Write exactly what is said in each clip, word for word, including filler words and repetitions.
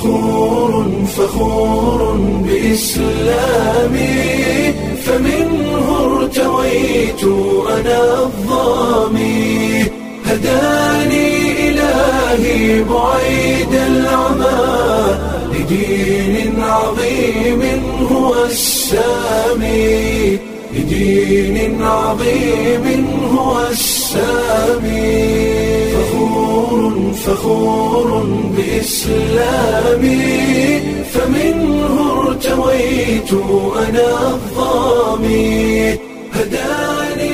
فخور فخور بإسلامي فمنه ارتويت أنا الظامي هداني إلهي بعيد العمى لدين عظيم هو السامي لدين عظيم هو السامي فخور فخور بإسلامي فمنه ارتويت أنا الظامي هداني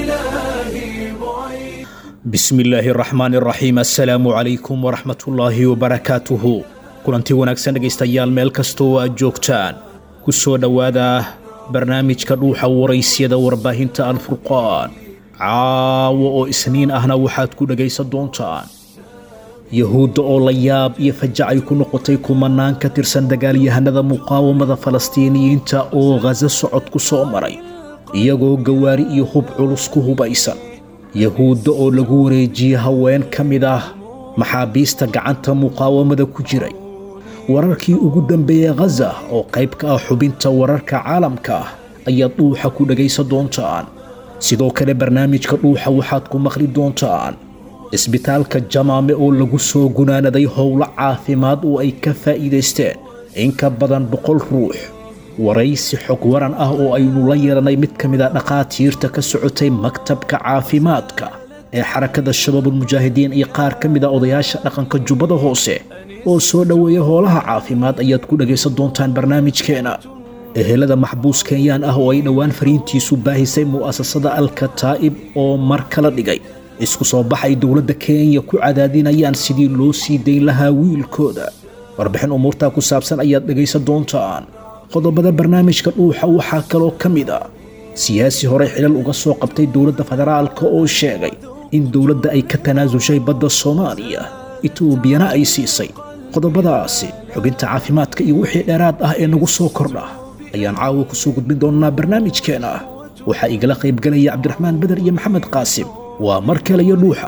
إلهي بعيد. بسم الله الرحمن الرحيم. السلام عليكم ورحمة الله وبركاته. kulanti wanaagsan dhegaystayaal meel kastoo aad joogtaan ku soo dhowaada barnaamijka dhuuxa waraysyada warbaahinta alfurqaan. caawo oo isniin ahna waxaad ku dhagaysan doontaan yahuudda oo la yaab iyo fajacay ku noqotay kumanaan ka tirsan dagaalyahanada muqaawamada falastiiniyiinta oo ghaza socod ku soo maray iyagoo gawaari iyo hub culus ku hubaysan. yahuudda oo lagu wareejiyey haween ka mid ah maxaabiista gacanta muqaawamada ku jiray. wararkii ugu dambeeyey ghaza oo qayb ka ah xubinta wararka caalamka ah ayaad dhuuxa ku dhagaysan doontaan. sidoo kale barnaamijka dhuuxa waxaad ku maqli doontaan isbitaalka jamaame oo lagu soo gunaanaday howlo caafimaad oo ay ka faa'iidaysteen in ka badan boqol ruux. waraysi xog waran ah oo aynu la yeelanay mid ka mid a dhakhaatiirta ka socotay maktabka caafimaadka ee xarakada shabaabulmujaahidiin iyo qaar ka mid a odayaasha dhaqanka jubbada hoose oo soo dhoweeya howlaha caafimaad ayaad ku dhagaysan doontaan barnaamijkeena. ehelada maxbuus kenyaan ah oo ay dhowaan fariintiisu baahisay mu'asasada alkataa'ib oo mar kala dhigay isku soo baxay dowladda kenya ku cadaadinayaan sidii loo sii dayn lahaa wiilkooda. warbixin umuurtaa ku saabsan ayaad dhagaysan doontaan. qodobada barnaamijka dhuuxa waxaa kaloo ka mid a siyaasi hore xilal uga soo qabtay dowladda federaalka oo sheegay in dowladda ay ka tanaasushay badda soomaaliya etoobiyana ay siisay. qodobadaasi xubinta caafimaadka iyo wixii dheeraad ah ee nagu soo kordha ayaan caawa ku soo gudbin doonnaa barnaamijkeena. waxaa igala qaybgelaya cabdiraxmaan beder iyo maxamed qaasim. waa mar kale iyo dhuuxa.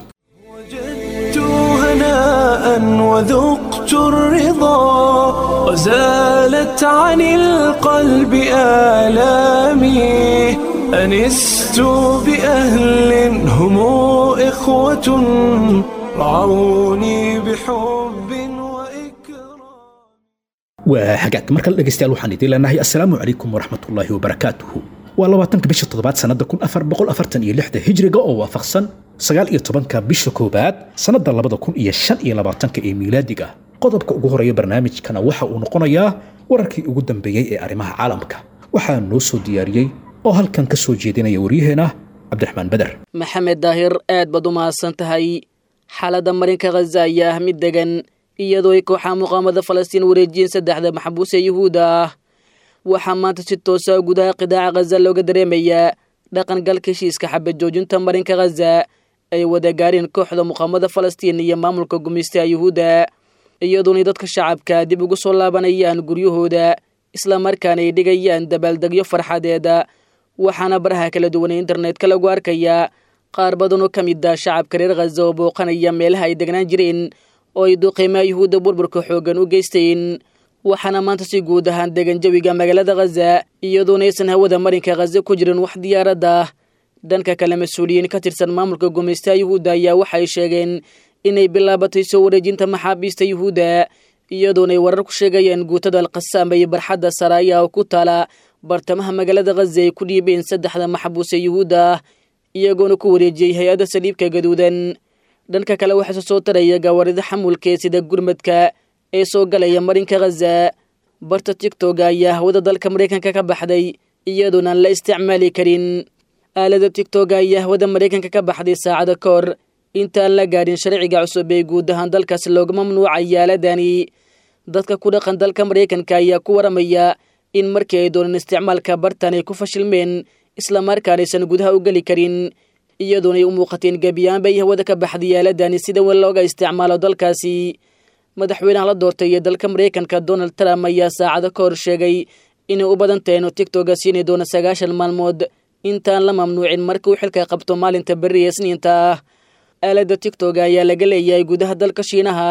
وجدت هناء وذقت الرضا وزالت عن القلب آلامي أنست بأهل هم إخوة رعوني بحب وإكرام. waa hagaag markale dhegaystayaal waxaan idin leenahay assalaamu calaykum waraxmatullaahi wabarakaatuhu. waa labaatanka bisha toddobaad sannada kun afar boqol afartan iyo lixda hijriga oo waafaqsan sagaal iyo tobanka bisha koowaad sannada labada kun iyo shan iyo labaatanka ee miilaadiga. qodobka ugu horeeya barnaamijkana waxa uu noqonayaa wararkii ugu dambeeyey ee arrimaha caalamka. waxaa noo soo diyaariyey oo halkan ka soo jeedinaya waryaheena cabdiraxmaan beder. maxamed daahir aad baad u mahadsan tahay. xaaladda marinka ghaza ayaa ah mid degan iyadoo ay kooxaha muqaamada falastiin wareejiyeen saddexda maxbuus ee yuhuudda ah. waxaa maanta si toosa gudaha qidaaca ghaza looga dareemayaa dhaqangalka heshiiska xabad joojinta marinka ghaza ay wada gaareen kooxda muqaamada falastiin iyo maamulka gumeystaha yuhuudda iyadoonay dadka shacabka dib ugu soo laabanayaan guryahooda islamarkaana ay dhigayaan dabaaldegyo farxadeeda. waxaana baraha kala duwan ee internetka lagu arkayaa qaar badan oo ka mid ah shacabka reer ghaza oo booqanaya meelaha ay degnaan jireen oo ay duqeymaha yuhuudda burburka xooggan u geysteen. waxaana maanta si guud ahaan degan jawiga magaalada ghaza iyadoona aysan hawada marinka ghaza ku jirin wax diyaaradda ah. dhanka kale mas-uuliyiin ka tirsan maamulka gumeystaha yuhuudda ayaa waxay sheegeen inay bilaabatay soo wareejinta maxaabiista yuhuudda iyadoonay warar ku sheegayaan guutada alqasaam iyo barxadda saraaya oo ku taala bartamaha magaalada ghaza ay ku dhiibeen saddexda maxbuus ee yuhuudda ah iyagoona ku wareejiyey hay-adda saliibka gaduudan. dhanka kale waxaa soo taraya gawaarida xamulka ee sida gurmadka ee soo galaya marinka ghaza. barta tigtoga ayaa hawada dalka maraykanka ka baxday iyadoona aan la isticmaali karin. aalada tigtoga ayaa hawada maraykanka ka baxday saacada ka hor intaan la gaadhin sharciga cusub ee guud ahaan dalkaas looga mamnuucay aaladani. dadka ku dhaqan dalka maraykanka ayaa ku waramaya in markii ay dooneen isticmaalka bartan ay ku fashilmeen islamarkaanaysan gudaha u geli karin iyadoonay u muuqateen gebiyaanba ay hawada ka baxday aaladani sida weyn looga isticmaalo dalkaasi. madaxweynaha la doortay ee dalka maraykanka donald trump ayaa saacado ka hor sheegay inay u badan tahay inuu tigtoga siini doono sagaashan maalmood intaan la mamnuucin marka uu xilka qabto maalinta berri ee isniinta ah. aalada tigtoga ayaa laga leeyahay gudaha dalka shiinaha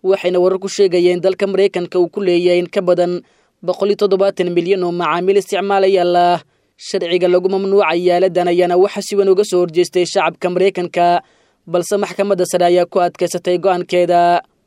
waxayna warar ku sheegayeen dalka Mareykanka uu ku leeyahay in ka badan boqol iyo toddobaatan milyan oo macaamiil isticmaalayaal ah. sharciga lagu mamnuucay yaaladan ayaana waxa si weyn uga soo horjeestay shacabka Mareykanka, balse maxkamadda sare ayaa ku adkaysatay go'aankeeda.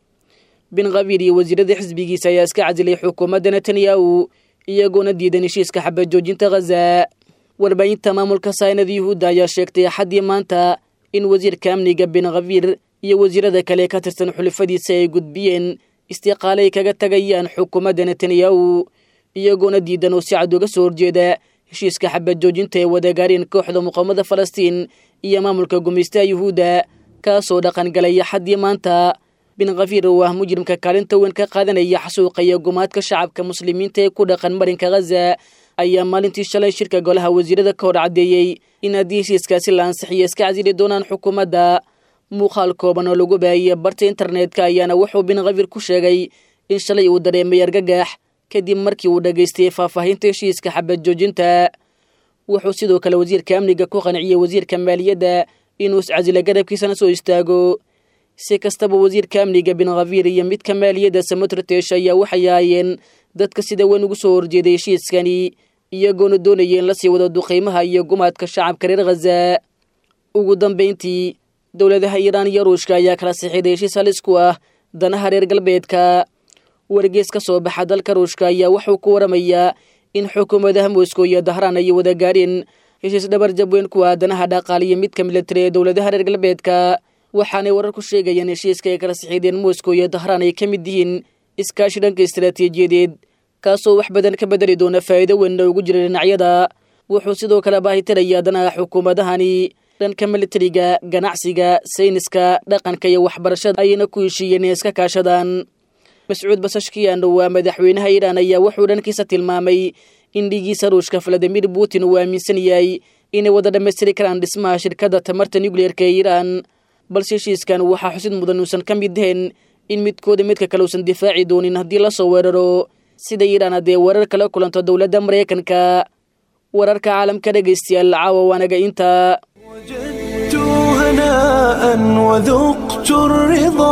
bin Gvir iyo wasiirada xisbigiisa ayaa iska casilay xukuumadda Netanyahu iyagoona diidan heshiiska xabad joojinta Gaza. warbaahinta maamulka Saynad Yuhuudda ayaa sheegtay xadii maanta in wasiirka amniga bin Gvir iyo wasiirada kale ka tirsan xulafadiisa ay gudbiyeen istiqaale ay kaga tagayaan xukuumadda Netanyahu iyagoona diidan oo si cad uga soo horjeeda heshiiska xabad joojinta ee wadagaareen kooxda muqaawamada Falastiin iyo maamulka gumeystaha Yuhuudda kaasoo dhaqan galaya xadii maanta. bin Gvir oo ah mujrimka kaalinta weyn ka qaadanaya xasuuqa iyo gumaadka shacabka muslimiinta ee ku dhaqan marinka Gaza ayaa maalintii shalay shirka golaha wasiirada ka hor cadeeyay in haddii heshiiskaasi la ansixiyo iska casili doonaan xukuumadda. muuqaal kooban oo lagu baahiyay barta internetka ayaana wuxuu bin Gvir ku sheegay in shalay uu dareemay argagax kadib markii uu dhageystay faahfaahinta heshiiska xabad joojinta. wuxuu sidoo kale wasiirka amniga ku qanciyay wasiirka maaliyadda inuu iscasilo garabkiisana soo istaago. si kastaba wasiirka amniga bin Gvir iyo midka maaliyadda Smotrich ayaa waxay ahaayeen dadka sida weyn ugu soo horjeeday heshiiskani iyagoona doonayeen la sii wado duqeymaha iyo gumaadka shacabka reer Gaza. ugu dambeyntii dowladaha Iiraan iyo Ruushka ayaa kala saxiixday heshiis halis ku ah danaha reer galbeedka. wargeys ka soo baxa dalka Ruushka ayaa wuxuu ku waramayaa in xukuumadaha Moscow iyo Tehran ay wada gaareen heshiis dhabar jab weyn ku ah danaha dhaqaale iyo midka militari ee dowladaha reer galbeedka. waxaanay warar ku sheegayaan heshiiska ay kala saxiixdeen Moscow iyo Tehran ay ka mid yihiin iskaashi dhanka istiraatiijiyadeed kaasoo wax badan ka bedeli doona faa'iido weyn ugu jira dhinacyada. wuxuu sidoo kale baahitirayaa danaha xukuumadahani dhanka militariga, ganacsiga, sayniska, dhaqanka iyo waxbarashada ayna ku heshiiyeen iska kaashadaan. Mas'uud Basashkiyan waa madaxweynaha Iiraan ayaa wuxuu dhankiisa tilmaamay in dhigiisa Ruushka Vladimir Putin uu aaminsan yahay inay wada dhammaystiri karaan dhismaha shirkadda tamarta nuclear-ka ee Iiraan, balse heshiiskan waxaa xusid mudan uusan ka mid ahayn in midkooda midka kale uusan difaaci doonin haddii la soo weeraro sida Iiraan haddee weerar kala kulanto dowladda Mareykanka. wararka caalamka dhegeystayaal caawa waanaga intaa. وجدت هناء وذقت الرضا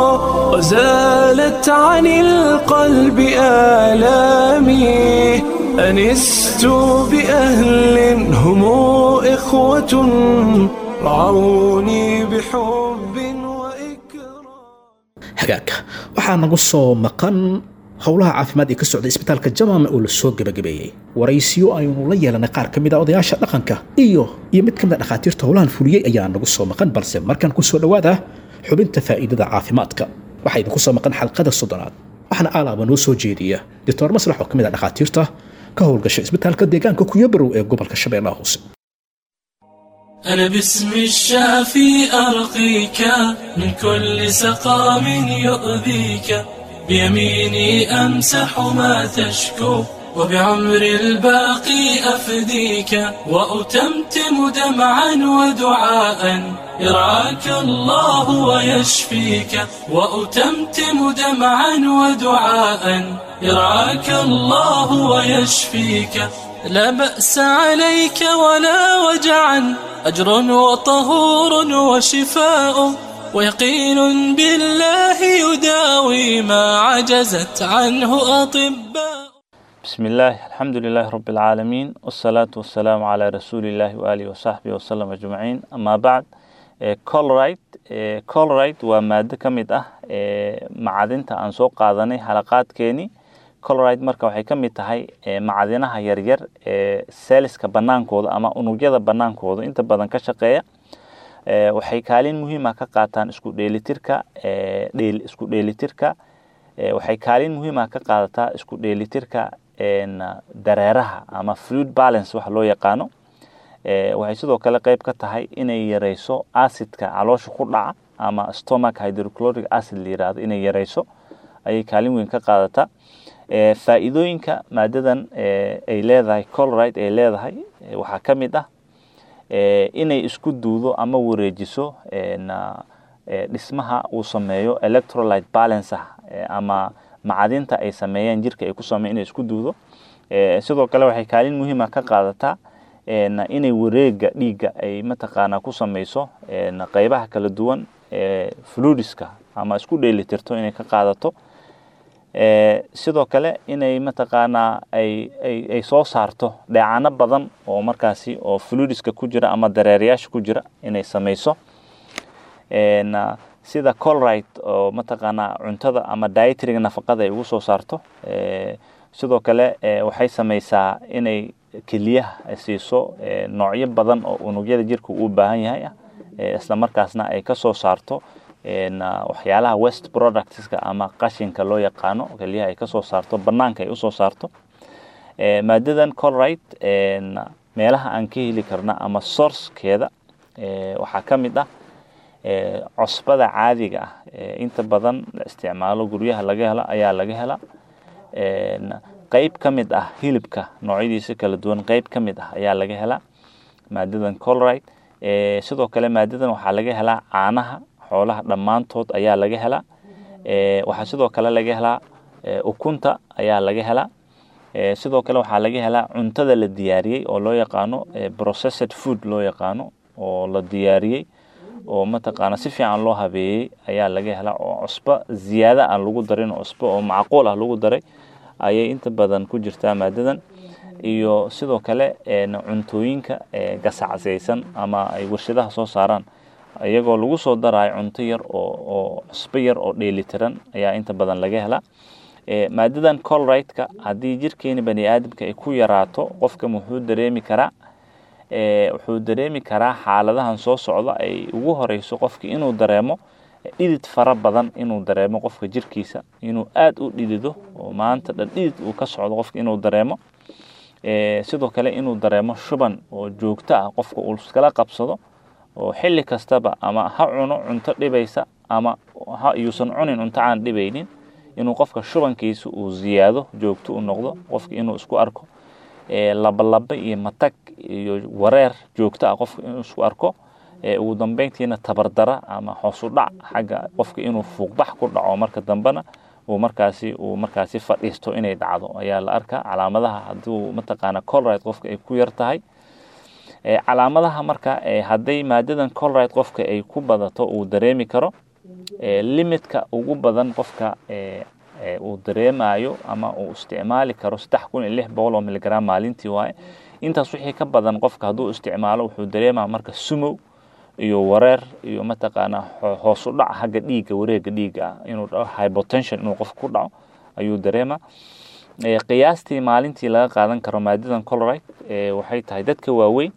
وزالت عن القلب آلامي أنست بأهل هم إخوة رعوني بحب وإكرام. hagaagka waxaa nagu soo maqan howlaha caafimaad ee ka socda isbitaalka Jamaama oo la soo gabagabeeyay. waraysiyo aynu la yeelanay qaar kamid ah odayaasha dhaqanka iyo iyo mid kamid ah dhakhaatiirta howlahan fuliyay ayaa nagu soo maqan, balse markan ku soo dhawaada xubinta faa'iidada caafimaadka. waxay idinku soo maqan xalqada soddonaad waxaana alaaba noo soo jeediya Doctor Maslax oo kamid ah dhakhaatiirta ka howlgasha isbitaalka deegaanka Kuyabarow ee gobolka Shabeellaha Hoose. أنا باسم الشافي أرقيك من كل سقام يؤذيك بيميني أمسح ما تشكو وبعمر الباقي أفديك وأتمتم دمعا ودعاء يرعاك الله ويشفيك وأتمتم دمعا ودعاء يرعاك الله ويشفيك لا بأس عليك ولا وجعا أجر وطهور وشفاء ويقين بالله يداوي ما عجزت عنه أطباء. بسم الله الحمد لله رب العالمين والصلاة والسلام على رسول الله وآله وصحبه وسلم أجمعين. أما بعد كولرايت كولرايت ومادة كميد أه معادنتا أن سوق قادني حلقات كيني كولرايت marka waxay kamid tahay macadinaha yar yar ee seeliska banaankooda ama unugyada banaankooda inta badan ka shaqeeya. waxay kaalin muhiim ah ka qaataan isku dheelitirka ee dheel isku dheelitirka waxay kaalin muhiim ah ka qaadataa isku dheelitirka een dareeraha ama fluid balance wax loo yaqaano. ee waxay sidoo kale qayb ka tahay inay yareyso acidka caloosha ku dhaca ama stomach hydrochloric acid la yiraahdo inay yareyso ayay kaalin weyn ka qaadataa. ee faa'iidooyinka maadadan ee ay leedahay chloride ay leedahay waxa kamid ah ee inay isku duudo ama wareejiso een dhismaha uu sameeyo electrolyte balance ah ama macadinta ay sameeyaan jirka ay ku sameeyaan inay isku duudo. ee sidoo kale waxay kaalin muhiim ah ka qaadataa een inay wareega dhiiga ay mataqaana ku sameeyso een qaybaha kala duwan ee fluidska ama isku dheelitirto inay ka qaadato. sidoo kale inay mataqaanaa ay ay ay soo saarto dheecaano badan oo markaasi oo fluidska ku jira ama dareerayaasha ku jira inay samayso. na sida chloride oo mataqaanaa cuntada ama dietary nafaqada ay ugu soo saarto. sidoo kale waxay samaysaa inay keliyaha siiso noocyo badan oo unugyada jirka u baahan yahay isla markaasna ay ka soo saarto waxyaalaha waste productska ama qashinka loo yaqaano kaliya ay ka soo saarto banaanka ay u soo saarto. maadadan chloride meelaha aan ka heli karna ama source-keeda waxaa ka mid ah cusbada caadiga ah inta badan la isticmaalo guryaha laga helo ayaa laga hela. qayb ka mid ah hilibka noocyadiisa kala duwan qayb ka mid ah ayaa laga hela maadadan chloride. sidoo kale maadadan waxaa laga helaa caanaha xoolaha dhammaantood ayaa laga helaa. waxaa sidoo kale laga helaa ukunta ayaa laga helaa. sidoo kale waxaa laga helaa cuntada la diyaariyey oo loo yaqaano processed food loo yaqaano oo la diyaariyey oo mataqaana si fiican loo habeeyey ayaa laga helaa oo cusbo ziyaada aan lagu darin cusbo oo macquul ah lagu daray ayay inta badan ku jirtaa maadadan. iyo sidoo kale cuntooyinka gasacsaysan ama ay warshadaha soo saaraan iyagoo lagu soo daray cunto yar oo oo cusbo yar oo dheelitiran ayaa inta badan laga helaa. maadadan chloride-ka haddii jirkeena bani aadamka ay ku yaraato qofka wuxuu dareemi karaa wuxuu dareemi karaa xaaladahan soo socda ay ugu horeyso qofka inuu dareemo dhidid fara badan inuu dareemo qofka jirkiisa inuu aad u dhidido oo maanta dhan dhidid uu ka socdo qofka inuu dareemo. sidoo kale inuu dareemo shuban oo joogto ah qofka uu iskala qabsado oo xilli kastaba ama ha cuno cunto dhibaysa ama ha yuusan cunin cunto aan dhibaynin inuu qofka shubankiisa uu ziyaado joogto u noqdo qofka inuu isku arko laba laba iyo matag iyo wareer joogto ah qofka inuu isku arko ugu dambeyntiina tabardara ama hoos u dhac xagga qofka inuu fuuqbax ku dhaco marka dambana uu markaasi uu markaasi fadhiisto inay dhacdo ayaa la arkaa calaamadaha hadduu mataqaana chloride qofka ay ku yar tahay. calaamadaha marka hadday maadadan chloride qofka ay ku badato uu dareemi karo limitka ugu badan qofka uu dareemayo ama uu isticmaali karo saddex kun iyo lix boqol oo miligram maalintii waaye. intaas wixii ka badan qofka hadduu isticmaalo wuxuu dareemaa marka sumow iyo wareer iyo mataqaana hoos u dhac xagga dhiigga wareegga dhiigga inuu dhaco hypotension inuu qofku ku dhaco ayuu dareemaa. qiyaastii maalintii laga qaadan karo maadadan chloride waxay tahay dadka waaweyn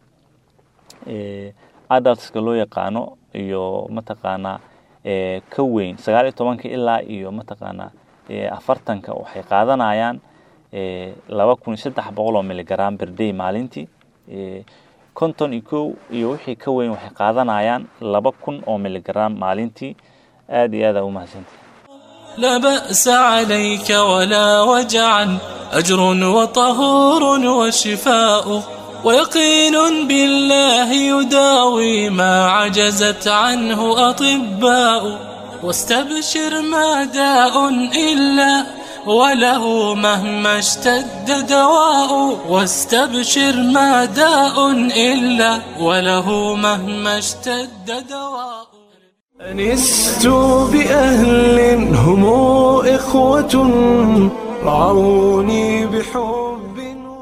adultska loo yaqaano iyo mataqaana ka weyn sagaal iyo tobanka ilaa iyo mataqaana afartanka waxay qaadanayaan laba kun iyo saddex boqol oo miligram per day maalintii. konton iyo kow iyo wixii ka weyn waxay qaadanayaan laba kun oo miligram maalintii. aad iyo aad u mahadsantahay. لا بأس عليك ولا وجعا أجر وطهور وشفاء ويقين بالله يداوي ما عجزت عنه أطباء واستبشر ما داء إلا وله مهما اشتد دواء واستبشر ما داء إلا وله مهما اشتد دواء. أنست بأهل هم إخوة رعوني بحب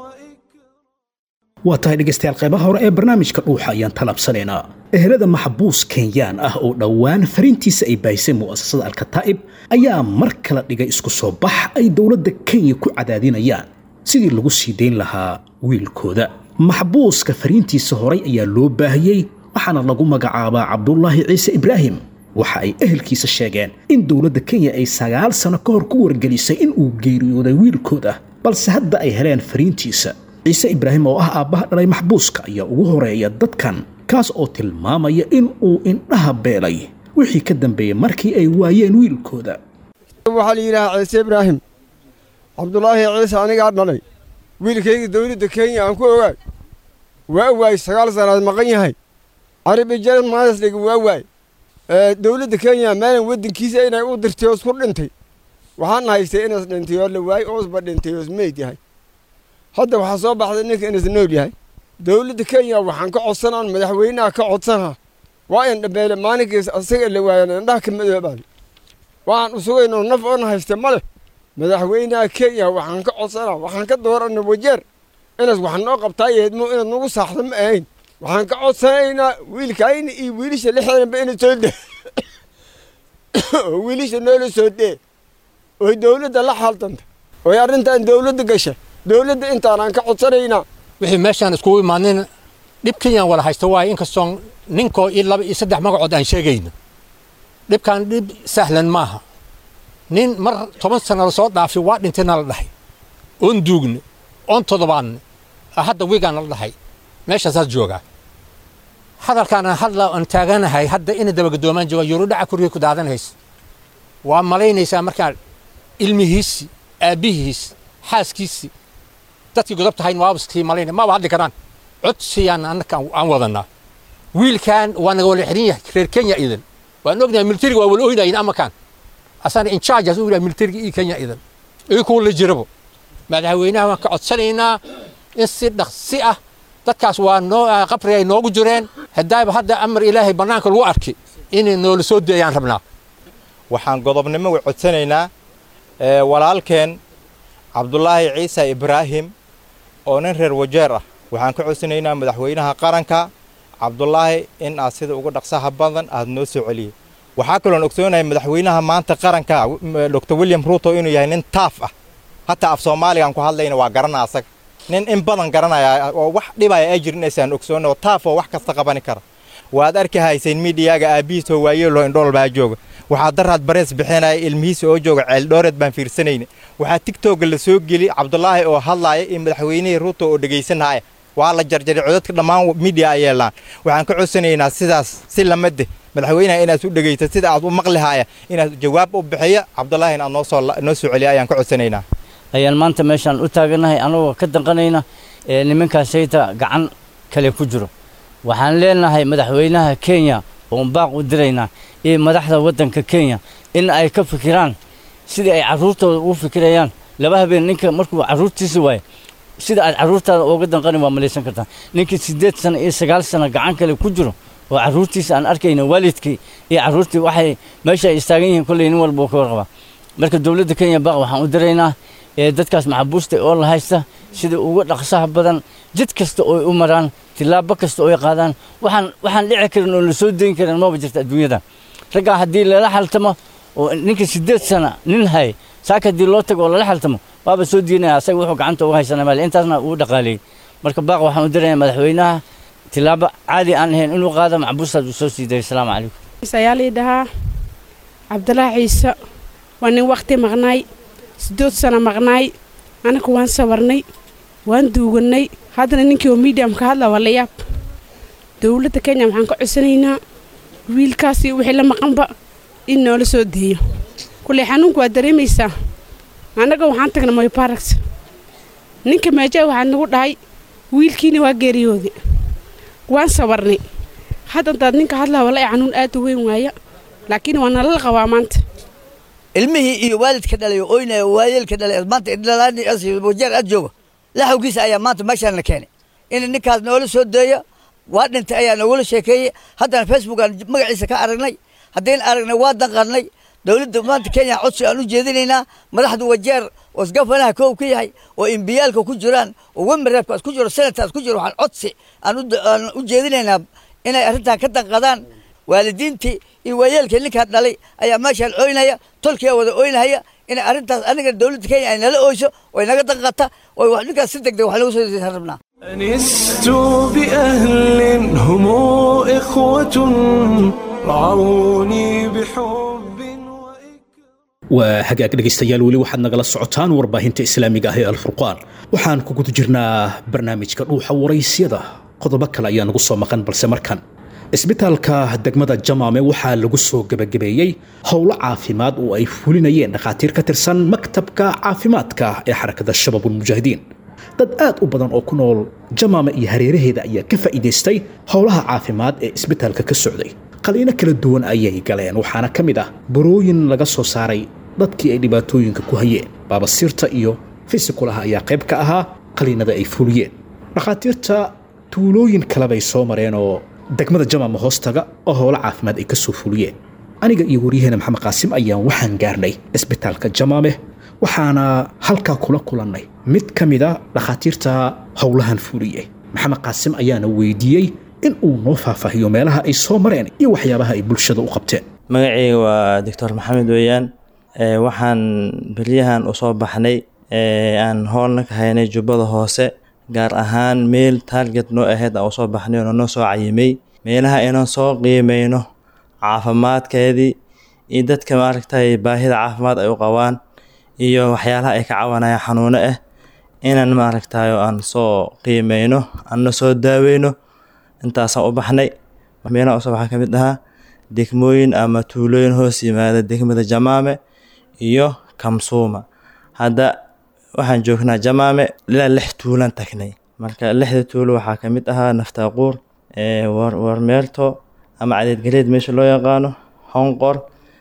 waa tahay dhegaystayaal qaybaha hore ee barnaamijka dhuuxa ayaan talabsanaynaa. ehelada maxbuus kenyaan ah oo dhowaan fariintiisa ay baahisay mu'asasada alkataa'ib ayaa mar kala dhigay isku soo bax ay dowladda kenya ku cadaadinayaan sidii lagu sii dayn lahaa wiilkooda. maxbuuska fariintiisa horay ayaa loo baahiyey waxaana lagu magacaabaa cabdullaahi ciise ibraahim. waxa ay ehelkiisa sheegeen in dowladda kenya ay sagaal sano ka hor ku wargelisay in uu geeriyooday wiilkooda balse hadda ay heleen fariintiisa. ciise ibraahim oo ah aabbaha dhalay maxbuuska ayaa ugu horeeya dadkan kaas oo tilmaamaya in uu indhaha beelay wixii ka dambeeyey markii ay waayeen wiilkooda. waxaa la yidhaahaa ciise ibraahim cabdullaahi ciise anigaa dhalay wiilkayga dowladda kenya aan ku ogaay waa waay sagaal sanaad maqan yahay carabi jaran maasliga waa waay dowladda kenya maalan waddankiisa inay u dirtay oo isku dhintay waxaan haystay inaas dhintay oo la waay oo isba dhintay oo ismeyd yahay. hadda waxaa soo baxday ninka inaas nool yahay. dowladda kenya waxaan ka codsanaan madaxweynaha ka codsanaa waa in dhabeele maalinkiis asaga la waayan indhaha ka madoobaan waxaan u sugaynoo naf oona haysta ma leh madaxweynaha kenya waxaan ka codsanaa waxaan ka dooranna wajeer inaad wax noo qabtaa yeedmo inaad nagu saaxda ma ahayn waxaan ka codsanaynaa wiilkayna iyo wiilisha lixdanba inaad soo dee oo wiilisha noola soo dee oy dowladda la xaaltanta oy arrintan dowladda gasha dowladda intaanaan ka codsanaynaa wixii meeshaan iskugu imaadeen dhib kenyaan wala haysta waaye inkastoo ninkoo iyo laba iyo saddex magacood aan sheegayno dhibkaan dhib sahlan maaha nin mar toban sano la soo dhaafay waa dhintayna la dhahay oon duugne oon toddobaadne hadda wigaana la dhahay meeshaasaas joogaa hadalkaana hadla aan taaganahay hadda ina dabagadoomaan jooga yuurudhaca kuriga ku daadanaysa waa malaynaysaa markaa ilmihiisi aabbihiis xaaskiisii dadkii godobta hayn waabaskii malaynay maaba hadli karaan codsiyaan annaka aan wadanaa wiilkan waa naga wala xirin yahay reer kenya idan waan ognahay militariga waa wala oynayin amakaan asana in charge asu ila militariga iyo kenya idan ay ku la jirabo madaxweynaha waan ka codsanaynaa in si dhaqsi ah dadkaas waa noo qabri ay noogu jireen hadayba hadda amar ilaahay banaanka lagu arkay inay noola soo deeyaan rabnaa waxaan godobnimo u codsanaynaa ee walaalkeen Cabdullaahi Ciise Ibraahim oo nin reer Wajeer ah waxaan ka codsanaynaa madaxweynaha qaranka Cabdullaahi in aad sida ugu dhaqsaha badan aad noo soo celiyo waxa kale oo ogsoonahay madaxweynaha maanta qaranka Doctor William Ruto inuu yahay nin taaf ah hatta af Soomaaliga ku hadlayna waa garanaa asag nin in badan garanaya oo wax dhibaya ay jirnaysan ogsoono taaf oo wax kasta qaban kara waad arki hayseen miidiyaga aabiis oo waayeelo indhool baa jooga waxa daraad barees bixinay ilmihiisa oo jooga ceel dhooreed baan fiirsanayna waxa TikTok la soo gali Cabdullaahi oo hadlaaya in madaxweynaha Ruto oo dhageysanaya waa la jarjaray codadka dhamaan media ay yeelaan waxaan ka codsanaynaa sidaas si lamade madaxweynaha inaad u dhageyto sida aad u maqlihaaya inaad jawaab u bixiyo Cabdullaahi in aad noo soo noo soo celiyo ayaan ka codsanaynaa ayaan maanta meeshan u taaganahay anagoo ka danqanayna ee nimankaas sayta gacan kale ku jiro waxaan leenahay madaxweynaha Kenya oo baaq u dirayna ee madaxda wadanka Kenya in ay ka fikiraan sidii ay caruurtooda u fikirayaan laba habeen ninka markuu caruurtiisa waay sida aad caruurtaada uga danqani waa malaysan kartaa ninkii sideed sano iyo sagaal sano gacan kale ku jiro oo caruurtiisa aan arkayna waalidkii iyo caruurtii waxay meesha istaagan yihiin kulay nin walba ka warqaba marka dawladda Kenya baaq waxaan u diraynaa ee dadkaas maxbuusta oo la haysta sida ugu dhaqsaha badan jid kasta oo u maraan tilaabo kasta oo ay qaadaan waxaan waxaan dhici karin oo la soo deyn karin ma jirto adduunyada raga hadii la xaltamo oo ninka sideed sano nin hay saaka hadii loo tago la xaltamo waaba soo diinaya asaga wuxuu gacanta uga haysanaa meel intaasna uu dhaqaalay marka baaq waxaan u diraynaa madaxweynaha tilaabo caadi aan ahayn inuu qaado maxbuusta uu soo siiday assalaamu calaykum sayalidaha Cabdullaahi Ciise waa nin waqti maqnay sidoo sana maqnay anaku waan sawarnay waan duuganay hadana ninkii oo medium ka hadla wala yaab dawladda Kenya waxaan ka codsanaynaa wiilkaasi wixii la maqanba in noola soo deeyo kulli xanuunku waa dareemaysaa anaga waxaan tagnaa Moi Parks ninka meesha waxaan nagu dhahay wiilkiina waa geeriyooday waan sawarnay hadda dad ninka hadla wala xanuun aad u weyn waaya laakiin waan la qabaa maanta ilmihi iyo waalidka dhalay oo inay waayelka dhalay maanta idlaani asii wajeer aad joogo la xawgiisa ayaa maanta meeshan la keenay in ninkaas noola soo deeyo waa dhintay ayaa noola sheekeeyay haddana Facebook aan magaciisa ka aragnay haddeen aragnay waa danqarnay dawladda maanta Kenya codsi aan u jeedinaynaa madaxda wajeer oo isgafanaha koow ka yahay oo imbiyaalka ku jiraan oo wamreebkaas ku jiro senataas ku jiro waxaan codsi aan u jeedinaynaa inay arrintan ka danqadaan waalidiintii iyo waayelka ninka dhalay ayaa meeshan ooynaya tolkiya wada ooynaya in arrintaas aniga dawladda Kenya ay nala ooyso oo inaga danqata oo wax ninkaas si degdeg wax lagu soo diisan rabnaa أنست بأهل هم إخوة رعوني بحب waa hagaag dhegaystayaal weli waxaad nagala socotaan warbaahinta islaamiga ah ee alfurqaan waxaan ku guda jirnaa barnaamijka dhuuxa waraysyada qodobo kale ayaa nagu soo maqan balse markan isbitaalka degmada Jamaame waxaa lagu soo gabagabeeyay howlo caafimaad oo ay fulinayeen dhaqaatiir ka tirsan maktabka caafimaadka ee xarakada Shabaabul Mujaahidiin dad aad u badan oo ku nool Jamaame iyo hareeraheeda ayaa ka faa'iideystay howlaha caafimaad ee isbitaalka ka socday qaliino kala duwan ayay galeen waxaana kamid ah burooyin laga soo saaray dadkii ay dhibaatooyinka ku hayeen baabasiirta iyo fisikulaha ayaa qayb ka ahaa qaliinada ay fuliyeen dhaqaatiirta tuulooyin kale bay soo mareen oo degmada Jamaame hoostaga oo howlo caafimaad ay ka soo fuliyeen aniga iyo waryaheena maxamed qaasim ayaan waxaan gaarnay isbitaalka jamaame waxaana halkaa kula kulannay mid ka mid a dhakhaatiirta howlahan fuliyey maxamed qaasim ayaana weydiiyey in uu noo faahfaahiyo meelaha ay soo mareen iyo waxyaabaha ay bulshada u qabteen magacayga waa doctor maxamed weeyaan waxaan beryahan u soo baxnay aan howlna ka haynay jubbada hoose gaar ahaan meel target noo ahayd aan usoo baxnay oo noo soo cayimay meelaha inaan soo qiimeyno caafimaadkeedii iyo dadka maaragtay baahida caafimaad ay u qabaan iyo waxyaalaha ay ka cawanayaan xanuuno ah inaan maaragtay aan soo qiimeyno aan soo daaweyno intaasaan u baxnay meelaha usoo waxaa ka mid ahaa degmooyin ama tuulooyin hoos yimaada degmada jamaame iyo kamsuuma hadda waxaan joognaa jamaame ilaa lix tuulan tagnay marka lixda tuulo waxaa ka mid ahaa naftaaquur warmeerto ama cadeedgaleed meesha loo yaqaano honqor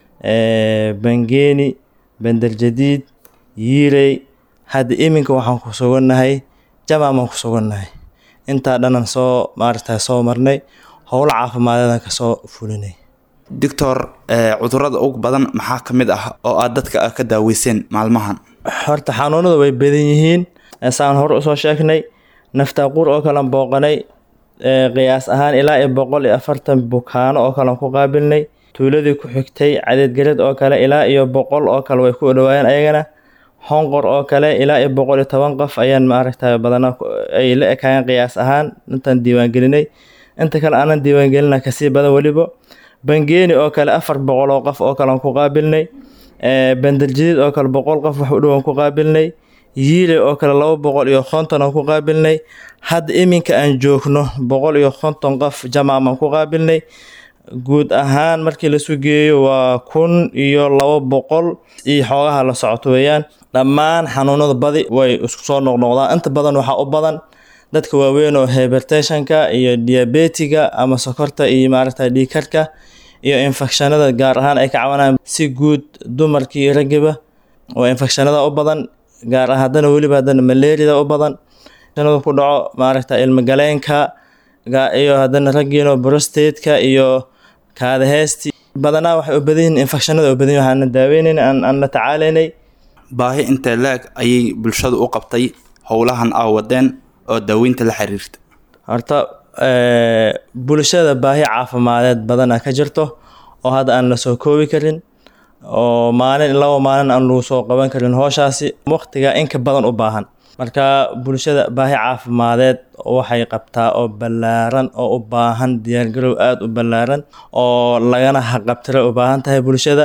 bangeeni bandaljadiid yiirey hadda iminka waxaan ku sugannahay jamaamaan ku sugannahay intaa dhanan soo maaragtay soo marnay howlo caafimaadada ka soo fulinay doctor cudurrada ugu badan maxaa ka mid ah oo aad dadka ka daaweyseen maalmahan horta xanuunada way badan yihiin saan hore usoo sheegnay naftaaquur oo kale booqanay qiyaas ahaan ilaa iyo boqol iyo afartan bukaano oo kale ku qaabilnay tuuladii ku xigtay cadeedgaleed oo kale ilaa iyo boqol oo kale way ku dhawaayeen ayagana honqor oo kale ilaa iyo boqol iyo toban qof ayaan maaragtay badanaa ay la ekaayeen qiyaas ahaan intaan diiwaangelinay inta kale aanan diiwaangelina kasii badan weliba bangeeni oo kale afar boqol oo qof oo kale ku qaabilnay bandaljadiid oo kale boqol qof wax u dhowaan ku qaabilnay yiile oo kale laba boqol iyo konton aan ku qaabilnay hadda iminka aan joogno boqol iyo konton qof jamaamaan ku qaabilnay guud ahaan markii lasu geeyo waa kun iyo laba boqol iyo xoogaha la socoto weeyaan dhammaan xanuunada badi way isku soo noqnoqdaan inta badan waxaa u badan dadka waaweyn oo hypertensionka iyo diabetiga ama sokorta iyo maaragtay dhiigkarka iyo infekshanada gaar ahaan ay ka cawanayaan si guud dumarkii iyo raggiba oo infekshanada u badan gaar ah haddana weliba haddana malaariyada u badan infekshanada ku dhaco maaragtay ilmagaleenka iyo haddana raggiino prostateka iyo kaadaheesti badanaa waxay u badan yihiin infekshanada u badan yihiin waxaan daaweynayna aan aan la tacaalaynay baahi intee leeg ayay bulshadu u qabtay howlahan aa wadeen oo daaweynta la xiriirta horta bulshada baahi caafimadeed badanaa ka jirto oo hadda aan la soo koobi karin oo maalin laba maalin aan lagu soo qaban karin howshaasi waqtiga inka badan u baahan marka bulshada baahi caafimadeed waxay qabtaa oo ballaaran oo u baahan diyaargarow aada u ballaaran oo lagana haqabtira u baahan tahay bulshada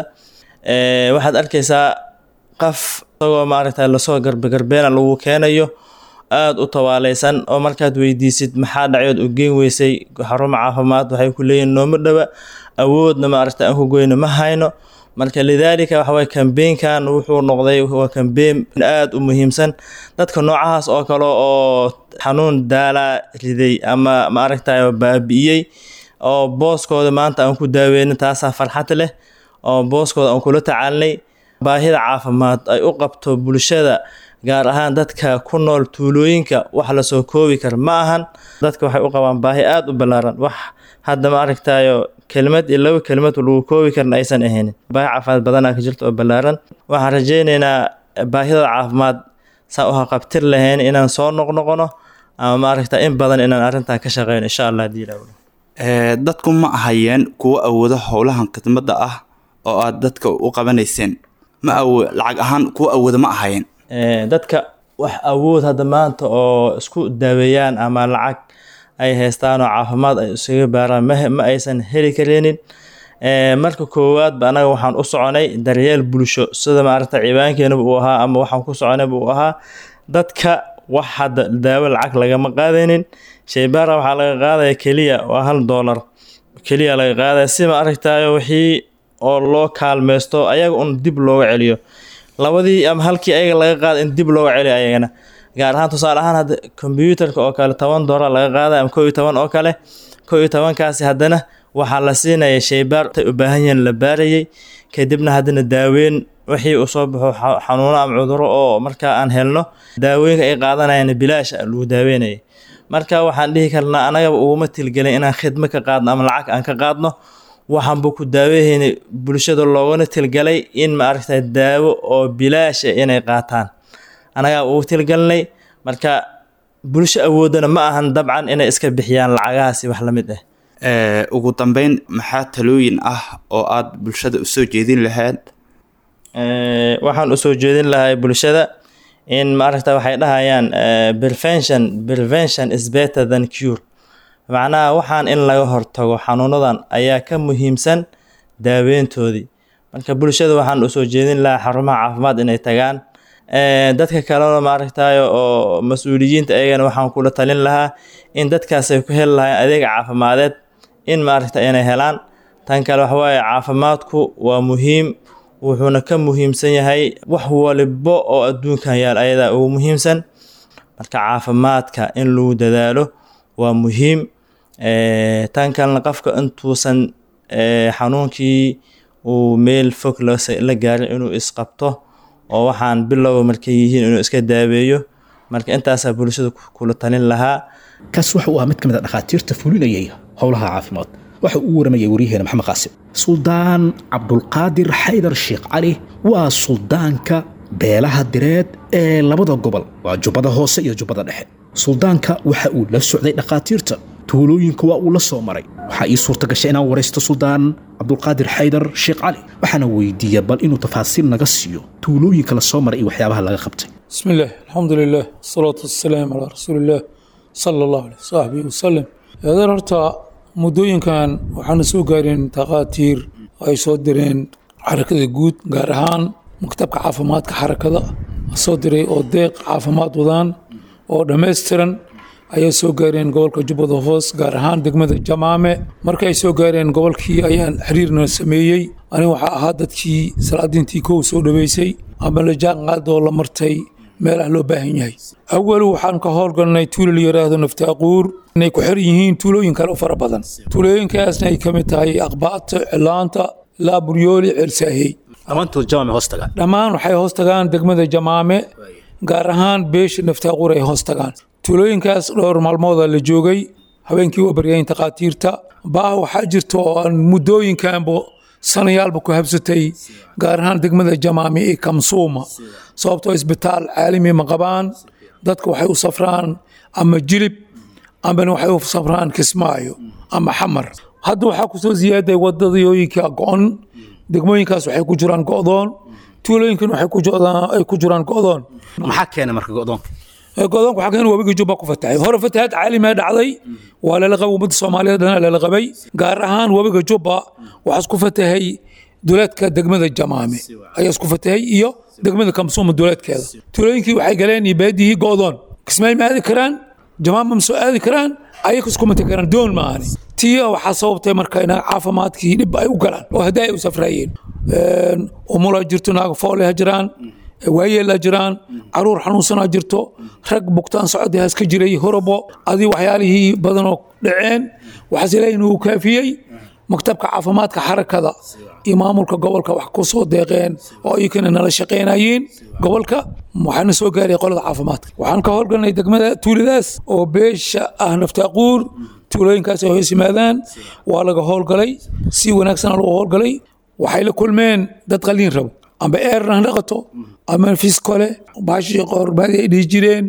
waxaad arkaysaa qof isagoo maaragtay lasoo garbagarbeena lagu keenayo aada u tawaaleysan oo markaad weydiisid maxaa dhacyood u geen weysay xarumo caafimaad waxay ku leeyihin nooma dhawa awoodna maaragtay aan ku goyno ma hayno marka lidaalika waxaway kambeynkan wuxuu noqday waa kambeyn aada u muhiimsan dadka noocahaas oo kale oo xanuun daala riday ama maaragtay baabi'iyey oo booskooda maanta aan ku daaweynin taasaa farxad leh oo booskooda aan kula tacaalnay baahida caafimaad ay u qabto bulshada gaar ahaan dadka ku nool tuulooyinka wax la soo koobi kara ma ahan dadka waxay u qabaan baahi aada u ballaaran wax hadda ma aragtayo kelmad iyo laba kelmad lagu koobi karna aysan ahaynin baahi caafimaad badanaa ka jirta oo ballaaran waxaan rajaynaynaa baahidooda caafimaad saa u haqabtir lahayn inaan soo noqnoqono ama maaragta in badan inaan arrintan ka shaqeyno insha allah hadii ilaahay dadku ma ahayeen kuwa awoodo howlahan khidmadda ah oo aad dadka u qabanayseen ma awo lacag ahaan kuwa awooda ma ahayeen dadka wax awood hadda maanta oo isku daaweeyaan ama lacag ay haystaan oo caafimaad ay isaga baaraan ma aysan heli kareenin marka koowaad ba anaga waxaan u soconay daryeel bulsho sida maaragta ciibaankeenaba uu ahaa ama waxaan ku soconayba uu ahaa dadka wax hadda daawo lacag lagama qaadaynin shaybaara waxaa laga qaadaya keliya waa hal doolar keliya laga qaadaya si ma aragtayo wixii oo loo kaalmeysto ayaga un dib looga celiyo labadii ama halkii ayaga laga qaada in dib looga celiyo ayagana gaar ahaan tusaale ahaan hadda kombyuutarka oo kale toban doolar laga qaada ama kow iyo toban oo kale kow iyo tobankaasi haddana waxaa la siinaya shaybaar tay u baahan yihiin la baarayay kadibna haddana daaweyn wixii uu soo baxo xanuuno ama cuduro oo markaa aan helno daawooyinka ay qaadanayaan bilaash lagu daaweynayay marka waxaan dhihi karnaa anagaba uguma tilgelin inaan khidmo ka qaadno ama lacag aan ka qaadno waxaanba ku daawahayna bulshada loogana tilgalay in maaragtay daawo oo bilaasha inay qaataan anagaa ugu tilgalnay marka bulsho awoodana ma ahan dabcan inay iska bixiyaan lacagahaasi wax la mid ah ugu dambeyn maxaa talooyin ah oo aad bulshada usoo jeedin lahayd waxaan usoo jeedin lahay bulshada in maaragta waxay dhahayaan prevention prevention is better than cure macnaha waxaan in laga hortago xanuunadan ayaa ka muhiimsan daaweyntoodii marka bulshada waxaan usoo jeedin lahaa xarumaha caafimaad inay tagaan dadka kalena maaragtayo oo mas-uuliyiinta ayagana waxaan kula talin lahaa in dadkaas ay ku heli lahayn adeeg caafimadeed in maaragta inay helaan tan kale waxawaaye caafimaadku waa muhiim wuxuuna ka muhiimsan yahay wax waliba oo adduunkan yaal ayadaa ugu muhiimsan marka caafimaadka in lagu dadaalo waa muhiim tan kalena qofka intuusan xanuunkii uu meel fog la gaarin inuu isqabto oo waxaan bilow markay yihiin inuu iska daaweeyo marka intaasaa bulshada kula talin lahaa kaas waxa uu ahaa mid ka mid a dhakhaatiirta fulinayay howlaha caafimaad waxa uu waramayay waryaheena maxamed qaasim suldaan cabdulqaadir xaydar sheekh cali waa suldaanka beelaha direed ee labada gobol waa jubbada hoose iyo jubbada dhexe suldaanka waxa uu la socday dhakhaatiirta tuulooyinka waa uu la soo maray waxaa ii suurta gashay inaan waraysto suldaan cabdulqaadir xaydar sheekh cali waxaana weydiiyey bal inuu tafaasiil naga siiyo tuulooyinka la soo maray iyo waxyaabaha laga qabtay بسم الله الحمد لله الصلاة والسلام على رسول الله صلى الله عليه وصحبه وسلم هذا رتا مدوين كان وحنا سو قارين تقاتير أي صدرين حركة جود قارهان مكتب عافمات كحركة صدري أو ديق عافمات وذان أو دمسترن أي سو قارين قبل كجبو ضفوس قارهان دقمة الجماعة مركا أي سو قارين قبل كي أيان حريرنا سميي أنا وحا هادت كي سلادين تيكو سو دبيسي أما لجاء قاد والله مرتي meelaha loo baahan yahay awal waxaan ka howlgalnay tuulo la yiraahdo naftaaquur inay ku xir yihiin tuulooyin kale oo fara badan tuulooyinkaasna ay ka mid tahay aqbaata cilaanta laaburyooli cirsaahey dhammaantood jamaame hoos tagaan dhammaan waxay hoos tagaan degmada jamaame gaar ahaan beesha naftaaquur ay hoos tagaan tuulooyinkaas dhowr maalmooda la joogay habeenkii waa baryayn taqaatiirta baa waxaa jirta oo aan muddooyinkanba sanayaalba ku habsatay gaar ahaan degmada jamaame ee kamsuuma sababtoo isbitaal caalami ma qabaan dadka waxay u safraan ama jilib amana waxay u safraan kismaayo ama xamar hadda waxaa kusoo ziyaaday wadadooyinka go-on degmooyinkaas waxay ku jiraan go-doon tuulooyinkan waxay ku jiraan go-doon maxaa keena marka go-doonka godoonku waxaa keenay wabiga jubba ku fatahay hore fatahaad caalami ah dhacday waa lala qabay ummadda Soomaaliyeed dhan lala qabay gaar ahaan wabiga jubba waxa isku fatahay duleedka degmada jamaame ayaa isku fatahay iyo degmada kamsuuma duleedkeeda tuulooyinkii waxay galeen ibaadii go'doon kismay ma aadi karaan jamaame ma soo aadi karaan ayaga isku mata karaan doon ma aani tiya waxa sababtay marka in caafimaadkii dib ay u galaan oo haday u safrayeen een umula jirto naag foole hajraan waayeel la jiraan caruur xanuunsanaa jirto rag bugtaan socodhaas ka jiray horobo adii waxyaalihii badan oo dhaceen waxaas ilaahay inuu kaafiyey maktabka caafimaadka xarakada iyo maamulka gobolka wax ku soo deeqeen oo iyagana nala shaqeynayeen gobolka waxaana soo gaaray qolada caafimaadka waxaan ka howlgalnay degmada tuuladaas oo beesha ah naftaaquur tuulooyinkaas ay hoos yimaadaan waa laga howlgalay si wanaagsan loo howlgalay waxay la kulmeen dad qaliin rabo amba eerna dhaqato ama fiskole baashi qorbaadi ay dhijireen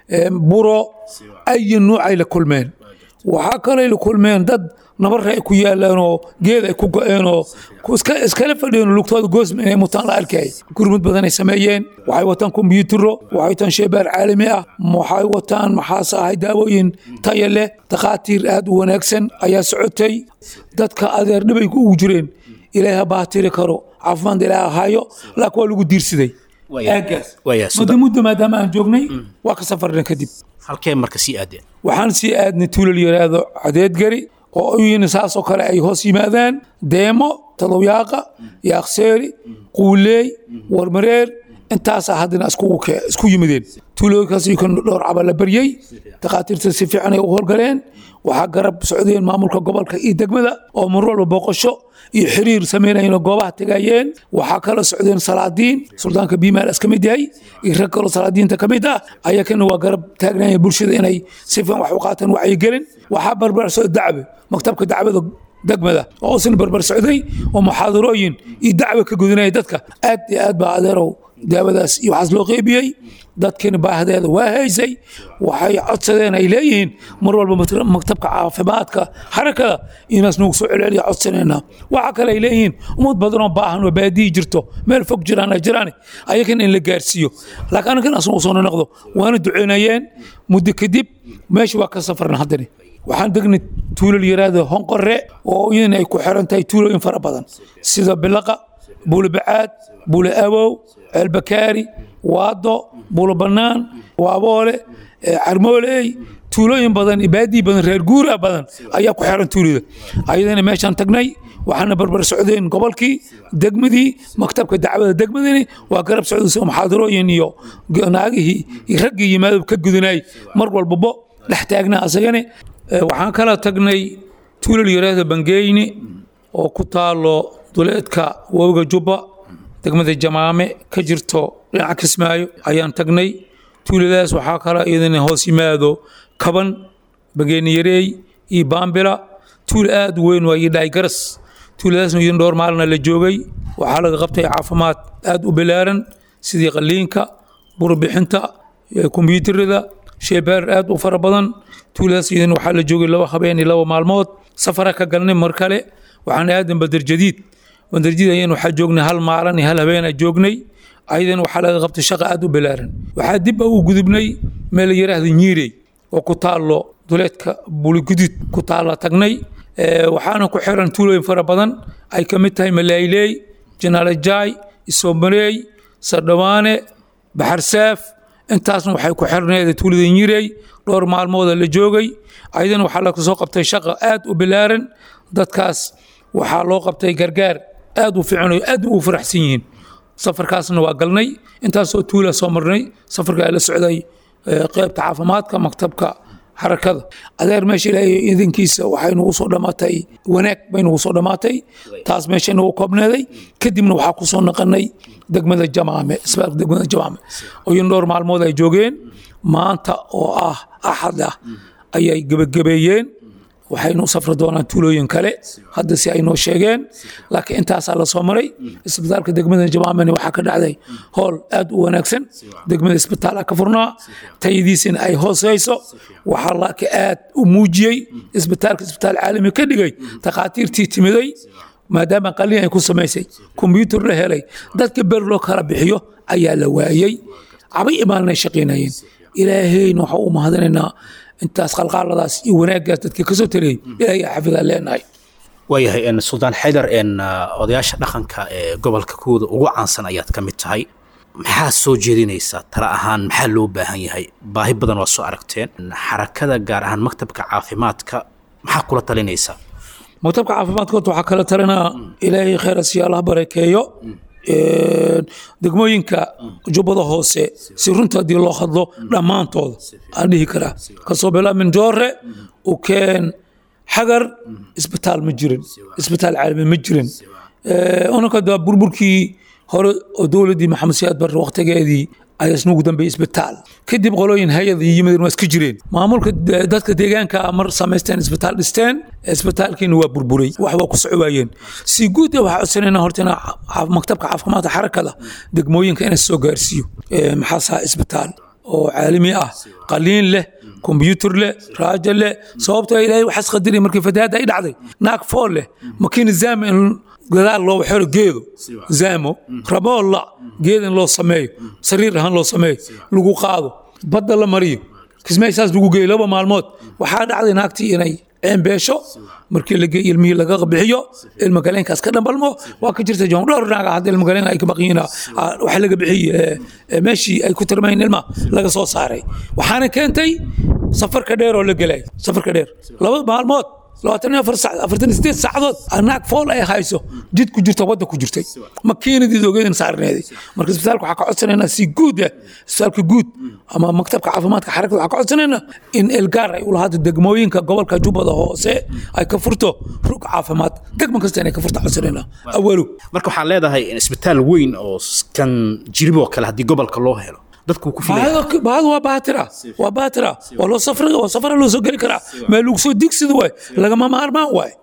buro ay nooc ay la kulmeen waxa kale la kulmeen dad nabar ay ku yaalaan oo geed ay ku go'een oo iska iskala fadhiyeen lugtooda goosm inay mutaan la arkay gurmud badan ay sameeyeen waxay wataan kombiyuutarro waxay wataan shaybaar caalami ah waxay wataan maxaas ah daawooyin tayo leh taqaatiir aad u wanaagsan ayaa socotay dadka adeer dhibay ugu jireen ilaaha baatiri karo caafimaad ilaaha hayo laakiin waa lagu diirsaday aagaas muddo muddo maadaama aan joognay waa ka safarna kadib halkeen marka sii aadeen waxaan sii aadnay tuulal yiraahdo cadeed gari oo ayina saas oo kale ay hoos yimaadaan deemo tadawiyaaqa yaaqseeri quuleey warmareer intaas hadina isku isku yimideen tuulooyinkaas iyo kan dhowr caba la baryay taqaatiirta si fiican ay u howlgaleen waxa garab socdeen maamulka gobolka iyo degmada oo marwal boqosho iyo xiriir sameynayeen goobaha tagayeen waxa kala socdeen salaadiin suldaanka biimaal iska mid yahay iyo rag kale salaadiinta kamid ah ayaa kana waa garab taagnayeen bulshada inay si fiican wax u qaataan wacyi gelin waxa barbar soo dacbe maktabka dacwada degmada oo isna barbar socday oo muxaadarooyin iyo dacwo ka gudinaya dadka aad iyo aad baa adeerow daawadaas iyo waxaas loo qeybiyey dadkina baahdeeda waa haysay waxay codsadeen ay leeyihiin mar walba maktabka caafimaadka xarakada inaas nagu soo celceliya codsanayna waxa kale ay leeyihiin ummad badan oo baahan oo baadiyi jirto meel fog jiraan ay jiraan ayakan in la gaarsiiyo laakiin anagan asoo soo noqdo waana duceynayeen muddo kadib meesha waa ka safarna haddana waxaan degnay tuulal yaraada honqore oo iyana ay ku xiran tahay tuulooyin fara badan sida bilaqa buulabacaad buula awow ceelbakaari waado buulo bannaan waaboole carmooley tuulooyin badan iyo baadii badan reer guura badan ayaa ku xiran tuulida ayadana meeshaan tagnay waxaana barbar socdeen gobolkii degmadii maktabka dacwada degmadani waa garab socdaysa muxaadarooyin iyo naagihii iyo raggii yimaado ka gudunay mar walbabo dhex taagnaa asagane waxaan kala tagnay tuulal yaraada bangeyni oo ku taalo duleedka wabiga jubba degmada jamaame ka jirto dhinaca kismaayo ayaan tagnay tuuladaas waxaa kala iyadana hoos yimaado kaban bangeyni yareey iyo baambila tuul aad u weyn waa iyo dhaaygaras tuuladaasna idan dhowr maalina la joogay waxaa laga qabtay caafimaad aad u balaaran sidii qaliinka burbixinta kombiyuutarada sheebaar aad u fara badan tuuladaas idan waxaa la joogay laba habeen iyo laba maalmood safara ka galnay mar kale waxaan aadan badar jadiid badar jadiid ayaan waxaa joognay hal maalin iyo hal habeen aan joognay aydan waxaa laga qabtay shaqo aad u balaaran waxaa dib u gudubnay meel la yiraahdo Nyiirey oo ku taalo duleedka Buligudud ku taala tagnay waxaana ku xiran tuulooyin fara badan ay ka mid tahay Malayley Janaalajay Isoomareey Sadhawaane Baxar Saaf intaasna waxay ku xirneed tuulada Nyiirey dhowr maalmood la joogay aydan waxaa la soo qabtay shaqo aad u balaaran dadkaas waxaa loo qabtay gargaar aad u fiican oo aad u faraxsan yihiin safarkaasna waa galnay intaasoo tuula soo marnay safarka la socday qaybta caafimaadka maktabka xarakada adeer meesha ilaahay idinkiisa waxay nagu soo dhamaatay wanaag bay nagu soo dhamaatay taas meesha nagu koobneeday kadibna waxaa ku soo naqanay degmada jamaame isbaalka degmada jamaame oo in dhowr maalmood ay joogeen maanta oo ah axad ah ayay gabagabeeyeen waxaynu safri doonaan tuulooyin kale hadda si ay noo sheegeen laakiin intaasaa la soo maray isbitaalka degmada jamaamani waxaa ka dhacday howl aad u wanaagsan degmada isbitaala ka furnaa tayadiisina ay hooseyso waxaa laakiin aad u muujiyey isbitaalka isbitaal caalami ka dhigay takhaatiirtii timiday maadaama qalin ay ku samaysay kombiyuutar la helay dadka ber loo kala bixiyo ayaa la waayey cabay imaanay shaqeynayeen ilaahayna waxa u mahadinaynaa intaas qalqaaladaas iyo wanaaggaas dadka ka soo taliyay ilaahay xafidaa leenahay waayahay en suldaan xaydar en odayaasha dhaqanka ee gobolka kuwada ugu caansan ayaad ka mid tahay maxaa soo jeedinaysaa tala ahaan maxaa loo baahan yahay baahi badan waa soo aragteen xarakada gaar ahaan maktabka caafimaadka maxaa kula talinaysaa maktabka caafimaadka waxaa kala talinaa ilaahay khayr asiya allah barakeeyo degmooyinka jubbada hoose si runta haddii loo hadlo dhammaantooda aan dhihi karaa kasoo bilaa min joore u keen xagar isbitaal ma jirin isbitaal caalami ma jirin unaka da burburkii hore oo dowladdii maxamed siyaad barre waqtigeedii ayaa isnugu dambeeyey isbitaal kadib qolooyin hay-ad iyo yimid waa iska jireen maamulka dadka deegaanka mar samaysteen isbitaal dhisteen isbitaalkiina waa burburay wax waa ku socowaayeen si guud waxaa codsanayna horta ina maktabka caafimaadka xarakada degmooyinka ina soo gaarsiiyo maxaa saa isbitaal oo caalami ah qaliin leh kombiyuutar leh raajo leh sababtoo ilaahay waxaas qadiray markii fatahaadda ay dhacday naag fool leh makiina zaama in gadaal loo xiro geedo zaamo raboolla geed in loo sameeyo sariir ahaan loo sameeyo lagu qaado badda la mariyo kismaysaas lagu geeyo laba maalmood waxaa dhacday naagtii inay beesho markii la geeyo ilmihii laga bixiyo ilma galeenkaas ka dhambalmo waa ka jirta joon dhowr naaga hadda ilma galeen ay ka baqiina waxa laga bixiyay meeshii ay ku tirmayn ilma laga soo saaray waxaana keentay safarka dheer oo la galay safarka dheer laba maalmood labaatan afar saac afartan sideed saacadood anaag fool ay hayso jid ku jirta wadda ku jirtay makiinadii ogeedin saarneeday marka isbitaalka waxaa ka codsanaynaa si guud ah isbitaalka guud ama maktabka caafimaadka xarakada waxaa ka codsanaynaa in elgaar ay u lahaado degmooyinka gobolka jubbada hoose ay ka furto rug caafimaad degmo kasta inay ka furta codsanaynaa awalu marka waxaan leedahay in isbitaal weyn oo kan jirib oo kale haddii gobolka loo helo dadku ku filayaan baad waa baatira waa baatira waa loo safra waa safra loo soo gali karaa ma lagu soo digsido way laga ma maarmaan way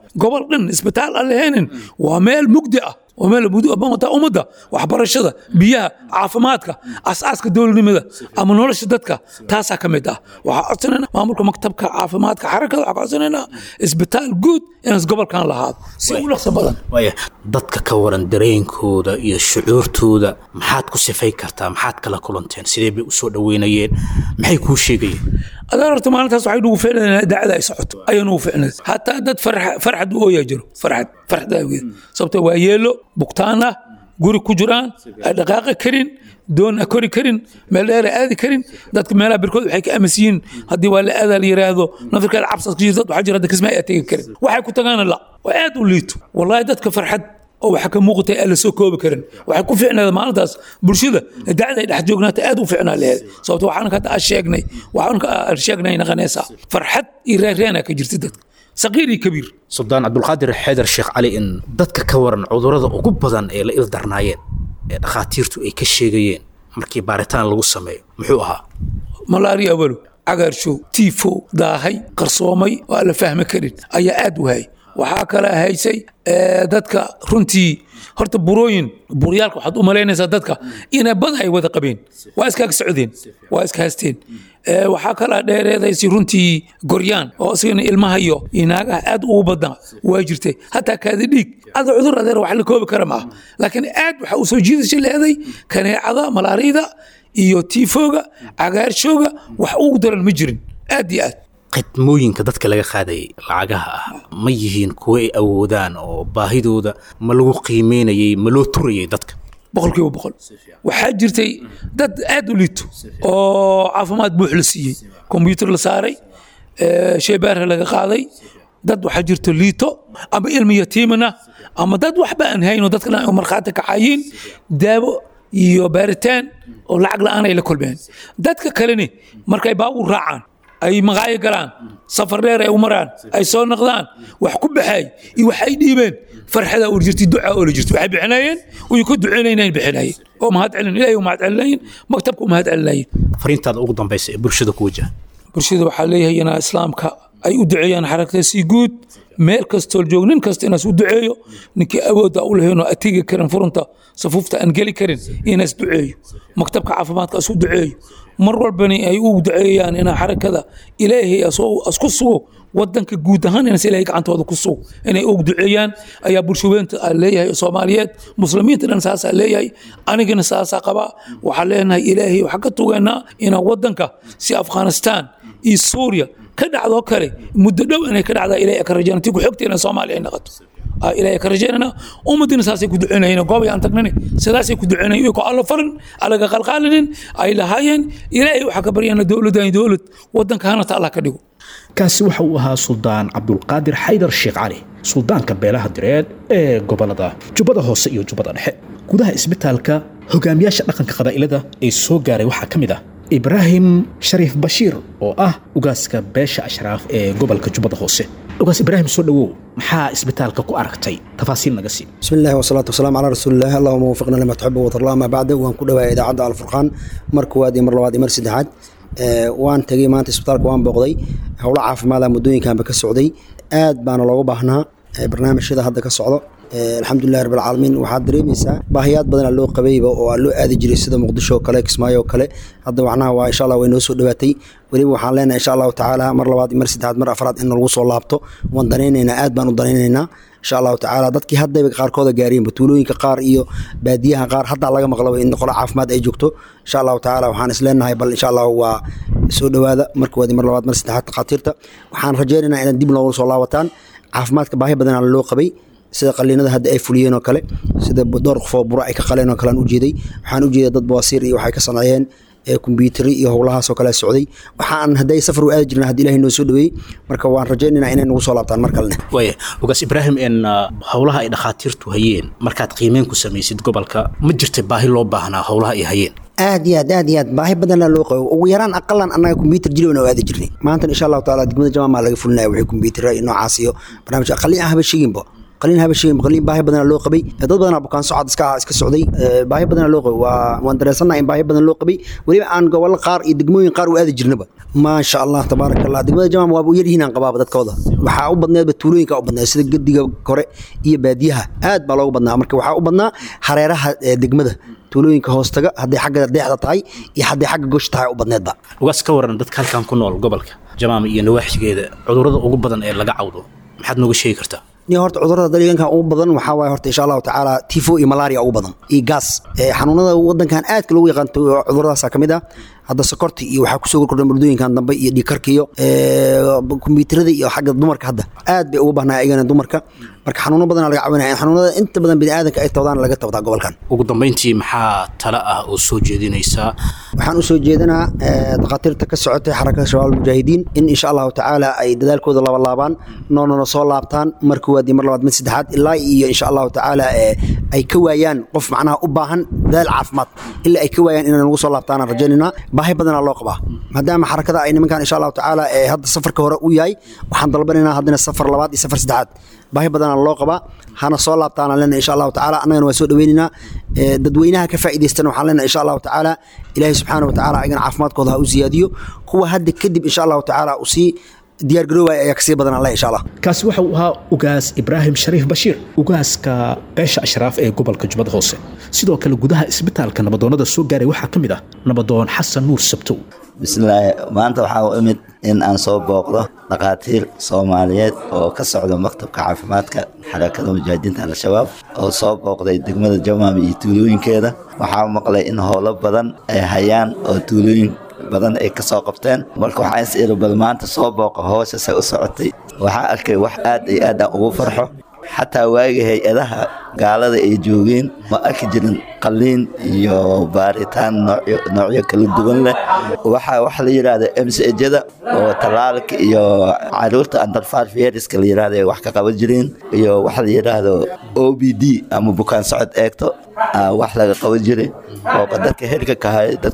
gobol dhan isbitaal aan lahaynin waa meel mugdi ah waa meel mugdi ah ummadda waxbarashada biyaha caafimaadka asaaska dowladnimada ama nolosha dadka taasaa ka mid ah waxaa codsanayna maamulka maktabka caafimaadka xarakada waxaa codsanayna isbitaal guud inaas gobolkan lahaado si u dhaqso badan waaya dadka ka waran dareenkooda iyo shucuurtooda maxaad ku sifay kartaa maxaad kala kulanteen sidee bay u soo dhaweynayeen maxay kuu sheegayeen adaan horta maalintaas waxay nugu ficnayeen idaacada ay socoto ayay nugu ficnayd hataa dad farxad u ooyaa jiro farxad farxad aageed sababtoo waa yeelo bugtaan ah guri ku jiraan ay dhaqaaqi karin doon a kori karin meel dheer a aadi karin dadka meelaha birkood waxay ka aaminsan yihiin haddii waa la aadaa la yiraahdo nafirkeeda cabsas ka jirta waxaa jira hadda kismaa ay tegi karin waxay ku tagaana la waa aad u liito wallahi dadka farxad oo waxa ka muuqatay aan la soo koobi karin waxa ku fiicnaada maalintaas bulshada dacda ay dhex joognaata aad u fiicnaa leeyahay sababtoo waxaan ka taa sheegnay waxaan ka sheegnay naqanaysa farxad iyo reereena ka jirta dadka صغير كبير سلطان عبد القادر حيدر الشيخ علي إن ضدك كورن عذرة ugu badan ee la ildarnaayeen ee dhaqaatiirtu ay ka sheegayeen markii baaritaan lagu sameeyo muxuu ahaa malaria awal cagaarshow tifo daahay qarsoomay waa la fahmi karin ayaa aad u hay waxaa kala haysay dadka runtii horta burooyin buryaalka waxaad u malaynaysaa dadka inay bad ay wada qabeen waa iskaga socdeen waa iska haysteen waxaa kala dheereedaysay runtii goryaan oo isagana ilmaha iyo inaagaha aad ugu badnaa waa jirtay hataa kaadi dhiig ada cudur adeer wax la koobi kara maaha laakiin aad waxa uu soo jiidasha leeday kaneecada malaariyada iyo tiifooga cagaarshooga wax ugu daran ma jirin aad iyo aad qidmooyinka dadka laga qaaday lacagaha ah ma yihiin kuwa ay awoodaan oo baahidooda ma lagu qiimeynayay ma loo turayay dadka boqolkiiba boqol waxaa jirtay dad aad u liito oo caafimaad buux la siiyey kombiyuutar la saaray shaybaarha laga qaaday dad waxaa jirto liito ama ilmi yatiimana ama dad waxba aan hayno dadkana ay markhaati kacayiin daawo iyo baaritaan oo lacag la'aan ay la kulmeen dadka kalena markay baabuur raacaan ay magaayo galaan safar dheer ay u maraan ay soo noqdaan wax ku baxay iyo wax ay dhiibeen farxada u jirtay ducaa oo la jirtay waxay bixinayeen oo ku duceynayeen bixinayeen oo mahad celin ilaahay oo mahad celinayeen maktabku mahad celinayeen fariintaada ugu dambaysa ee bulshada ku wajahan bulshada waxaa leeyahay in islaamka ay u duceeyaan xarakada si guud meel kastoo joog nin kasta inaas u duceeyo ninkii awoodda u lahayn oo atiga karin furunta safuufta aan geli karin inaas duceeyo maktabka caafimaadka as u duceeyo mar walbana ay u duceeyaan in xarakada ilaahay asku sugo wadanka guud ahaan in ilaahay gacantooda ku sugo inay ugu duceeyaan ayaa bulshadeenta leeyahay Soomaaliyeed muslimiinta dhan saas leeyahay anigana saas qaba waxa leenahay ilaahay waxa ka tuganaa in wadanka si Afghanistan iyo Suuriya ka dhacdo kale muddo dhow inay ka dhacdo ilaahay ka rajayntii ku xigtayna Soomaaliya ay noqoto ilaahay ka rajaynana ummadina saasay ku duceynayeen goob aan tagnay sidaasay ku duceynayeen ko alla farin alaga qalqaalin ay lahaayeen ilaahay waxa ka bariyana dawladda ay dawlad wadanka hana taala ka dhigo kaasi waxa uu ahaa suldaan cabdulqaadir xaydar sheekh cali suldaanka beelaha direed ee gobolada jubbada hoose iyo jubbada dhexe gudaha isbitaalka hogaamiyaasha dhaqanka qabaa'ilada ee soo gaaray waxaa ka mid ah ibraahim shariif bashiir oo ah ugaaska beesha ashraaf ee gobolka jubbada hoose ugaas ibraahim soo dhawow maxaa isbitaalka ku aragtay tafaasiil naga sii بسم الله والصلاة والسلام على رسول الله اللهم وفقنا لما تحب وترضى ما بعد وان كدوا إذاعة الفرقان مركوادي مر لوادي مر سدحات وان تجي ما أنت اسبitaalka waan booqday howlo caafimaad muddooyinkan ka socday aad baan looga baahnaa barnaamijyada hadda ka socdo alxamdulillahi rabbil caalamiin waxaa dareemaysaa baahiyaad badan loo qabayba oo loo aadi jiray sida muqdisho kale kismaayo kale hadda waxnaha waa insha Allah way noo soo dhawaatay waliba waxaan leenahay insha Allah tacaala mar labaad mar saddexaad mar afraad in lagu soo laabto waan danaynaynaa aad baan u danaynaynaa insha Allah tacaala dadkii hadda qaarkooda gaareen batuulooyinka qaar iyo baadiyaha qaar hadda laga maqlay in qolo caafimaad ay joogto insha Allah tacaala waxaan isleenahay bal insha Allah waa soo dhawaada markoodi mar labaad mar saddexaad qaatirta waxaan rajaynaynaa in dib loogu soo laabataan caafimaadka baahi badan loo qabay sida qaliinada hadda ay fuliyeen oo kale sida door qof oo bura ay ka qaleen oo kale aan u jeeday waxaan u jeeday dad bawasiir iyo waxay ka sameeyeen ee kombiyuutar iyo howlahaas oo kale socday waxaan haday safar u aadi jirnaa hadii Ilaahay noo soo dhaweey marka waan rajaynaynaa inay nagu soo laabtaan mar kale way ugaas ibraahim in howlaha ay dhaqaatiirtu hayeen markaad qiimeyn ku sameeysid gobolka ma jirtay baahi loo baahnaa howlaha ay hayeen aad iyo aad iyo aad baahi badan loo qabo ugu yaraan aqalan anaga kombiyuutar jilay oo aadi jirnay maanta insha Allah taala degmada jamaa laga fulinayo wixii kombiyuutar noocaas iyo barnaamij aqalin ah bashiinbo قليل هذا الشيء قليل باهي بدنا لو قبي dad badan abu kan socod iska iska socday baahi badan loo qabay waa waan dareesanahay in baahi badan loo qabay waliba aan gobol qaar iyo degmooyin qaar u aadi jirnaba ما شاء الله تبارك الله degmada jamaam waa u yar yihiin aan qabaaba dadkooda waxa u badneed tuulooyinka u badneed sida gadiga kore iyo baadiyaha aad baa loogu badnaa marka waxa u badnaa hareeraha degmada tuulooyinka hoostaga haday xagga deexda tahay iyo haday xagga gosh tahay u badneedba ugaas ka waran dadka halkan ku nool gobolka jamaam iyo nawaaxigeeda cudurrada ugu badan ee laga cawdo maxaad nooga sheegi kartaa ni horta cudurrada deegaanka ugu badan waxa waay horta insha Allah taala tifo iyo malaria ugu badan iyo gas ee xanuunada wadankan aad ka loogu yaqaan cudurradaas kamid ah hadda sokorti iyo waxa ku soo kordhay murdooyinkan dambe iyo dhikarka iyo ee kombiyuutarada iyo xagga dumarka hadda aad bay ugu baahnaa ayagana dumarka marka xanuuno badan laga caawinaya xanuunada inta badan bini'aadanka ay tawdaan laga tawdaa gobolkan ugu dambeyntii maxaa tala ah oo soo jeedinaysa waxaan u soo jeedinaa dhaqaatiirta ka socotay xarakada shabaab mujaahidiin in insha Allah taala ay dadaalkooda laba laabaan noona soo laabtaan markii waadi mar labaad mid saddexaad ilaa iyo insha Allah taala ay ka waayaan qof macnaha u baahan dadaal caafimaad ilaa ay ka waayaan inaan ugu soo laabtaan rajaynina baahi badan loo qabaa maadaama xarakada ay nimankan insha Allah taala ee hadda safarka hore u yahay waxaan dalbanaynaa haddana safar labaad iyo safar saddexaad baahi badan loo qabaa hana soo laabtaan lana insha Allah taala anagana waa soo dhaweynina dadweynaha ka faa'iideystaan waxaan leenahay insha Allah taala ilaahay subhanahu wa taala ayagana caafimaadkooda ha u ziyaadiyo kuwa hadda kadib insha Allah taala u sii diyaar garoobay ayaa kasii badan Allah insha Allah kaasi waxa uu ahaa ugaas Ibrahim Shariif Bashiir ugaaska beesha Ashraaf ee gobolka Jubbada Hoose sidoo kale gudaha isbitaalka nabadoonada soo gaaray waxa kamid ah nabadoon Xasan Nuur Sabtow bismillaah maanta waxa uu imid in aan soo booqdo dhaqaatiir Soomaaliyeed oo ka socda maktabka caafimaadka xarakada mujaahidiinta al-shabaab oo soo booqday degmada Jamaam iyo tuulooyinkeeda waxa maqlay in howlo badan ay hayaan oo tuulooyin badan ay ka soo qabteen marka waxa is irabal maanta soo booqo hoosha say u socotay waxa arkay wax aad iyo aad ugu farxo حتى واجه هيئتها قالوا ذي يجوين ما أكجرن قلين يو باريتان نوع نوعية كل الدول له وح وح لي هذا أمس إجدا وطلالك يو عروت عند الفار فيرس كل هذا وح كقبل جرين يو وح لي هذا أو بي دي أم بكان سعد أكتو وح لقى قبل جرين وقدر كهرك كهاي دك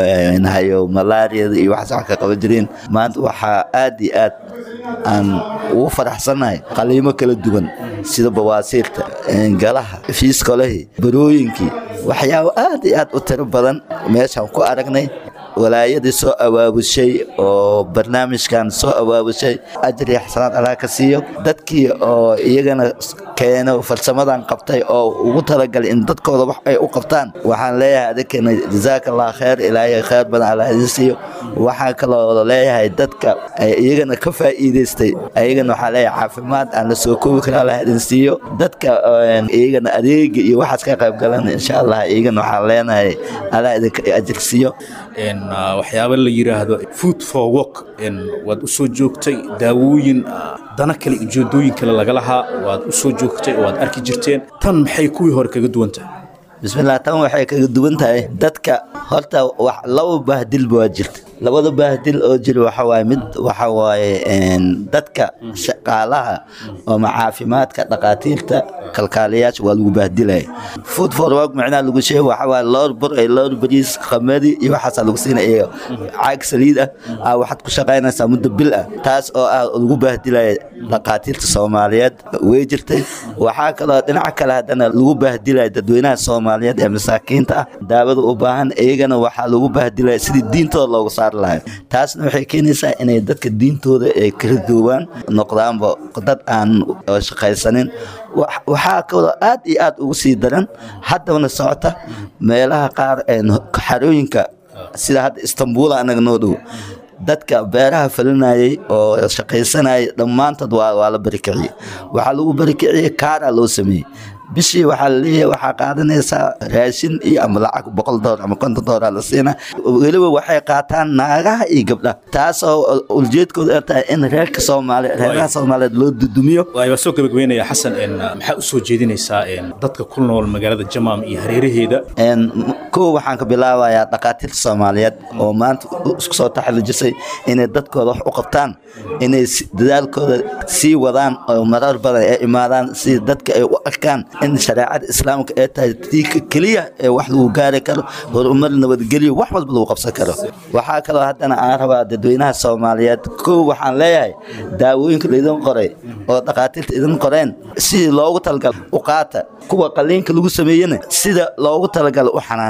نهايو ملاريا يو وح سعد كقبل جرين ما أنت وح آدي آد أن وفرح صناي قليمة كل الدول sida bawaasiirta galaha fiiskolahi barooyinki waxyaabo aad iyo aad u tiro badan meeshan ku aragnay walaayadii soo awaabushay oo barnaamijkan soo awaabushay ajri xasanaad Allah ka siiyo dadkii oo iyagana keeno farsamadan qabtay oo ugu talagalay in dadkooda wax ay u qabtaan waxaan leeyahay adkeena jazaakallahu khair ilaahay khair badan Allah idin siiyo waxaan kaloo leeyahay dadka ay iyagana ka faa'iideystay ayagana waxaa leeyahay caafimaad aan la soo koobi karin Allah idin siiyo dadka iyagana adeeg iyo waxaas ka qayb galan insha Allah iyagana waxaan leenahay Allah idin ajri siiyo in waxyaabo la yiraahdo food for work in wad u soo joogtay daawooyin dana kale ujeedooyin kale laga lahaa wad u soo joogtay wad arki jirteen tan maxay kuwii hore kaga duwan tahay bismillaah tan waxay kaga duwan tahay dadka horta wax laba bahdil baa jirta labada bahdil oo jira waxa waay mid waxa waay in dadka shaqaalaha oo caafimaadka dhaqaatiirta kalkaaliyaasha waa lagu bahdilay food for work macna lagu sheego waxa waay loor bur ay loor bariis khamadi iyo waxa lagu siinayo caag saliid ah waxaad ku shaqaynaysaa muddo bil ah taas oo ah lagu bahdilay dhaqaatiirta Soomaaliyeed way jirtay waxa kale dhinaca kale hadana lagu bahdilay dadweynaha Soomaaliyeed ee masaakiinta ah daawada u baahan iyagana waxa lagu bahdilay sidii diintooda loogu saar lahayd taasna waxay keenaysaa inay dadka diintooda ay kala duwan noqdaanba dad aan shaqaysanin waxa kale aad iyo aad ugu sii daran haddana socota meelaha qaar ee xarooyinka sida hadda Istanbul anaga noo dhow dadka beeraha falinayay oo shaqaysanay dhamaantood waa la barikiciyay waxa lagu barikiciyay kaara loo sameeyay bishii waxa leeyahay waxa qaadanaysa raashin iyo ama lacag boqol dollar ama konton dollar la siina waliba waxay qaataan naagaha iyo gabdhaha taas oo uljeedkooda tahay in reerka Soomaaliyeed reerka Soomaaliyeed loo dudumiyo way soo gabagabeynaya Xasan in maxaa u soo jeedinaysaa in dadka ku nool magaalada Jamaam iyo hareeraheeda in koo waxaan ka bilaabayaa dhaqaatiirta Soomaaliyeed oo maanta isku soo taxalujisay inay dadkooda wax u qabtaan inay dadaalkooda sii wadaan oo marar badan ay imaadaan si dadka ay u arkaan in shariicada islaamka ay tahay tii kaliya ee wax lagu gaari karo horumar nabadgelyo wax walba lagu qabsan karo waxa kale haddana aan rabaa dadweynaha Soomaaliyeed koo waxaan leeyahay daawooyinka idin qoray oo dhaqaatiirta idin qoreen si loogu talagal u qaata kuwa qaliinka lagu sameeyana sida loogu talagal u xanaaneeyo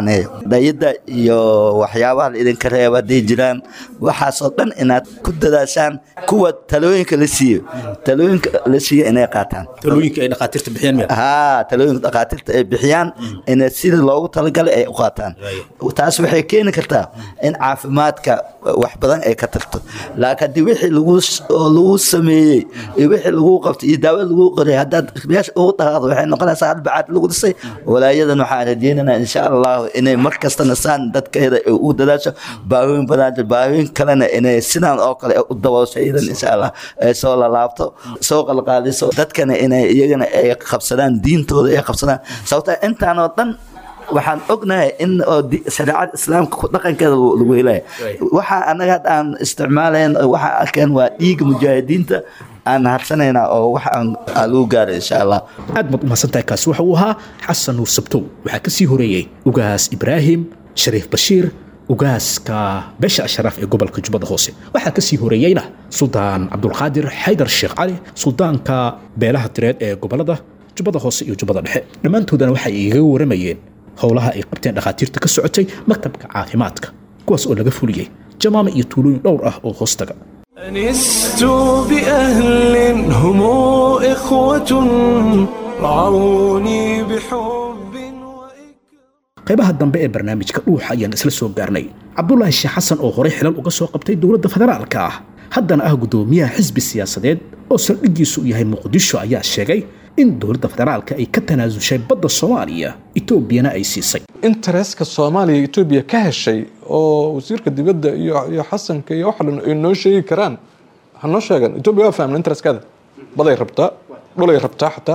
xanaaneeyo dayada iyo waxyaabaha la idinka reeba hadday jiraan waxaasoo dhan inaad ku dadaashaan kuwa talooyinka la siiyo talooyinka la siiyo inay qaataan talooyinka ay dhaqaatiirta bixiyaan haa talooyinka dhaqaatiirta ay bixiyaan inay sida loogu talagalay ay u qaataan taas waxay keeni kartaa in caafimaadka wax badan ay ka tarto laakiin haddii wixii lagu lagu sameeyey iyo wixii lagu qabtay iyo daawo lagu qoray haddaad meesha ugu dhaqaaqdo waxay noqonaysaa halbacaad lagu dhisay walaayadan waxaan rajeynaynaa insha allah inay mar kastana saan dadkeeda u dadaasho baahooyin badan baahooyin kalena inay sidaan oo kale u daboosho idan insha allah ay soo lalaabto soo qalqaaliso dadkana inay iyagana ay qabsadaan diintooda ay qabsadaan sababta intaan oo dhan waxaan ognahay in shariicada islaamka ku dhaqankeeda lagu helayo waxa anaga aan isticmaalayn waxa arkeen waa dhiig mujaahidiinta aan harsanaynaa oo waxa aan lagu gaaray insha allah aad baad u mahadsantahay kaasi waxa uu ahaa xasan nuur sabtow waxaa kasii horeeyey ugaas ibraahim shariif bashiir ugaaska beesha asharaaf ee gobolka jubbada hoose waxaa kasii horeeyeyna suldaan cabdulqaadir xaydar sheekh cali suldaanka beelaha tireed ee gobolada jubbada hoose iyo jubbada dhexe dhammaantoodana waxay igaga waramayeen howlaha ay qabteen dhakhaatiirta ka socotay maktabka caafimaadka kuwaas oo laga fuliyey jamaame iyo tuulooyin dhowr ah oo hoostaga أنست بأهل هم إخوة رعوني بحب qaybaha dambe ee barnaamijka dhuuxa ayaan isla soo gaarnay cabdulaahi sheekh xasan oo horey xilal uga soo qabtay dowladda federaalka ah haddana ah gudoomiyaha xisbi siyaasadeed oo saldhigiisu yahay muqdisho ayaa sheegay in dowladda federaalka ay ka tanaasushay badda soomaaliya etoobiyana ay siisay interestka soomaaliya etoobiya ka heshay oo wasiirka dibadda iyo iyo xasanka iyo waxa dhan ay noo sheegi karaan ha noo sheegan etoobiya waa fahmay interestkada baday rabtaa dhulay rabtaa xataa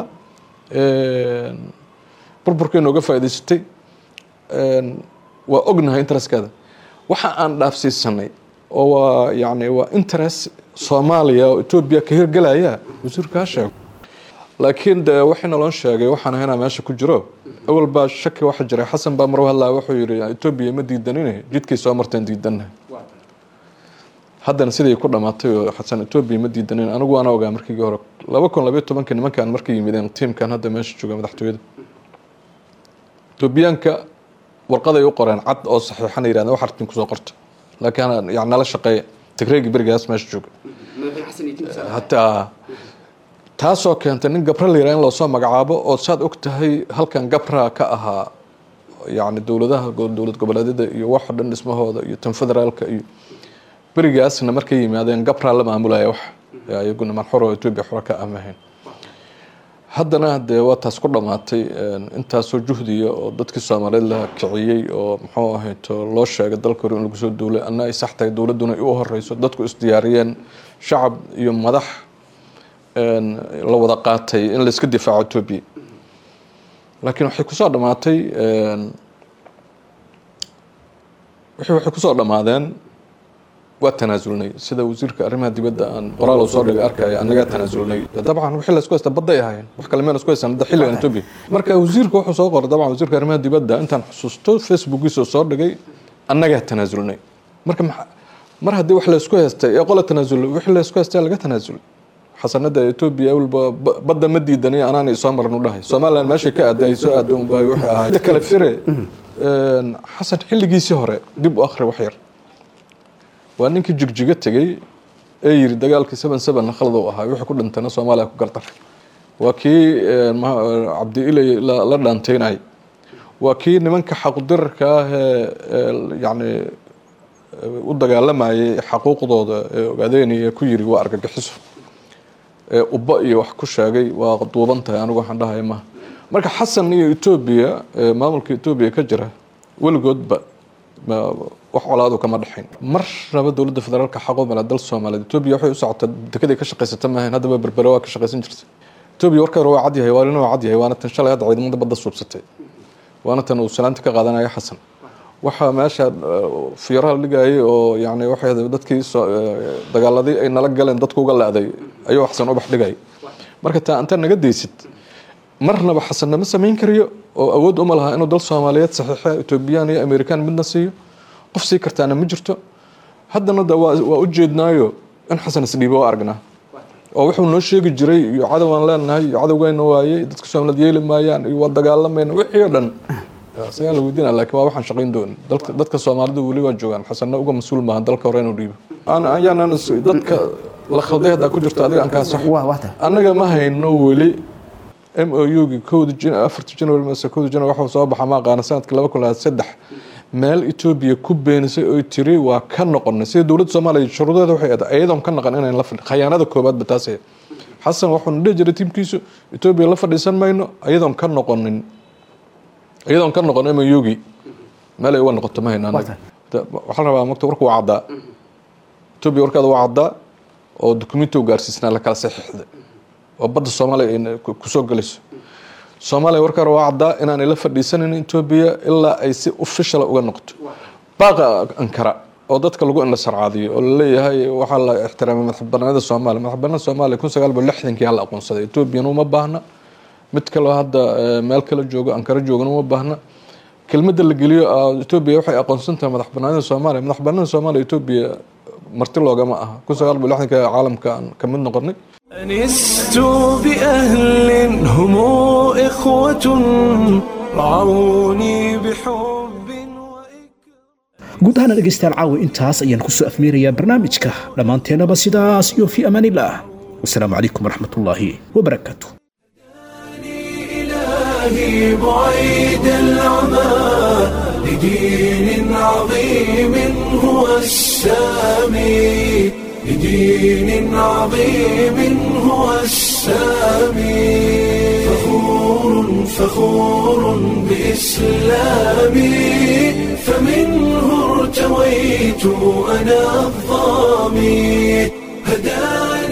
burburkay nooga faa'iidaysatay waa ognahay interestkada waxa aan dhaafsiisanay oo waa yacni waa interest soomaaliya oo etoobiya ka hirgelaya wasiirkaa sheego laakiin de waxay naloo sheegay waxaan ahaynaa meesha ku jiro awal baa shaki waxa jiray xasan baa marwa hadlaa wuxuu yidhi etoobiya ma diidanine jidkay soo marteen diidannahay haddana siday ku dhammaatay oo xasan etoobiya ma diidanin anigu waana ogaa markii hore laba kun labayo tobanka nimankaan markay yimideen tiimkan hadda meesha jooga madaxtooyada etoobiyaanka warqaday u qoreen cad oo saxiixana yidhahdeen wax artin kusoo qorta laakiin yani nala shaqeeya tigreegi berigaas meesha jooga hataa taasoo keentay nin gabra la yidhaha in loosoo magacaabo oo saad og tahay halkan gabra ka ahaa yani dowladaha dowlad goboleedyada iyo waxa dhan dhismahooda iyo tan federaalka iyo berigaasna markay yimaadeen gabra la maamulaya wax iyaguna manxuro etoobiya xura ka amahayn haddana dee waa taas ku dhammaatay intaasoo juhdiya oo dadkii soomaaliyeed la kiciyey oo muxuu ahayto loo sheegay dalka hore in lagu soo duulay anna ay sax tahay dowladduna ay u horeyso dadku isdiyaariyeen shacab iyo madax la wada qaatay in la iska difaaco etoobiya laakiin waxay kusoo dhammaatay waxay kusoo dhammaadeen waa tanaasulnay sida wasiirka arrimaha dibadda aan qoraal uu soo dhigay arkaya annagaa tanaasulnay dabcan wixii la isku haysta badday ahaayeen wax kale meel isku haysan hadda xilligan etoobiya marka wasiirka wuxuu soo qoray dabcan wasiirka arrimaha dibadda intaan xusuusto facebookiisa soo dhigay annagaa tanaasulnay marka mar haddii wax la isku haystay ee qola tanaasulay wixii la isku haystay laga tanaasulay xasanada etoobiya awalba badda ma diidanay anaan soo marnu dhahay somaliland meeshay ka aaday soo aaday un baa waxay ahayd kala fire xasan xilligiisii hore dib u akhri wax yar waa ninkii jigjiga tegey ee yiri dagaalkii seven seven khalad uu ahaa wixii ku dhintana Soomaaliya ku gardaray waa kii Cabdi Ilay la dhaanteynay waa kii nimanka xaqdarka ah yani u dagaalamayay xuquuqdooda ogaadeenaya ku yiri waa argagixiso ee ubba iyo wax ku sheegay waa duuban tahay anigu waxaan dhahay ma marka xasan iyo Ethiopia maamulka Ethiopia ka jira waligoodba wax colaado kama dhaxayn mar raba dawladda federaalka xaqo mala dal Soomaaliyeed Ethiopia waxay u socotay dekeday ka shaqeysata maahan hadaba berbera waa ka shaqeysan jirtay Ethiopia warka waa cad yahay waa inuu cad yahay waana tan shalay hadda ciidamada badda suubsatay waana tan uu salaanta ka qaadanaya xasan waxa meesha fiiraha ligay oo yaani waxay dadkii dagaaladii ay nala galeen dadku uga laaday ayuu xasan u bax dhigay marka taa anta naga deysid marnaba xasan ma sameyn kariyo oo awood uma laha inuu dal Soomaaliyeed saxiixa Ethiopian iyo American midna siiyo qof si kartaana ma jirto haddana waa u jeednaayo in xasan isdhiibo aragna oo wuxuu noo sheegi jiray iyo cadawaan leenahay iyo cadawgeena waayay dadka Soomaaliyeed yeeli maayaan iyo dagaalamayna wixii dhan isagaa la weydiinaa laakiin waa waxaan shaqayn doonin dalka dadka soomaalida weli waa joogaan xasanna uga mas-uul maahan dalka hore inuu dhiibo ayaanan dadka la khalday haddaa ku jirto adiga aan kaa sax annaga ma hayno weli m o u-gi kowda afarta january mase kowda january waxuu soo baxa ma aqaana sanadka laba kun labaatan saddex meel etoobiya ku beenisay oo tiri waa ka noqonay sida dowladda soomaaliya shuruudeeda waxay ahayd ayadoon ka noqon inayn la fadhi khayaanada koobaadba taas ahayd xasan wuxuuna dhihi jiray tiimkiisu etoobiya la fadhiisan mayno ayadoon ka noqonin ayadoon ka noqon m o u-gi meel ay uga noqoto ma hayno anaga waxaa la rabaa magta warka waa caddaa etoobiya warkaada waa caddaa oo dukumenti u gaarsiisnaa la kala saxiixday oo badda soomaaliya ay kusoo gelayso soomaaliya warkaar waa caddaa inaanay la fadhiisanin etoobiya ilaa ay si official uga noqoto baaqa ankara oo dadka lagu indha sarcaadiyo oo laleeyahay waxaa la ixtiraamay madaxbanaanida soomaaliya madaxbanaanida soomaaliya kun sagaal boqol lixdankii hala aqoonsaday etoobiyana uma baahna mid kaloo hadda meel kala joogo ankara joogana uma baahna kelmadda la geliyo etoobiya waxay aqoonsan tahay madaxbanaanida soomaaliya madaxbanaanida soomaaliya etoobiya marti loogama aha kun sagaal boqol lixdanka caalamka aan ka mid noqonay أنست بأهل هم إخوة رعوني بحب guud ahaan dhegaystayaal caawa intaas ayaan ku soo afmeerayaa barnaamijka dhammaanteennaba sidaas iyo fii amaan illah wasalaamu calaykum waraxmat ullaahi wabarakaatu إلهي بعيد العمى لدين عظيم هو السامي لدين عظيم هو السامي فخور فخور بإسلامي فمنه ارتويت أنا الظامي هدايا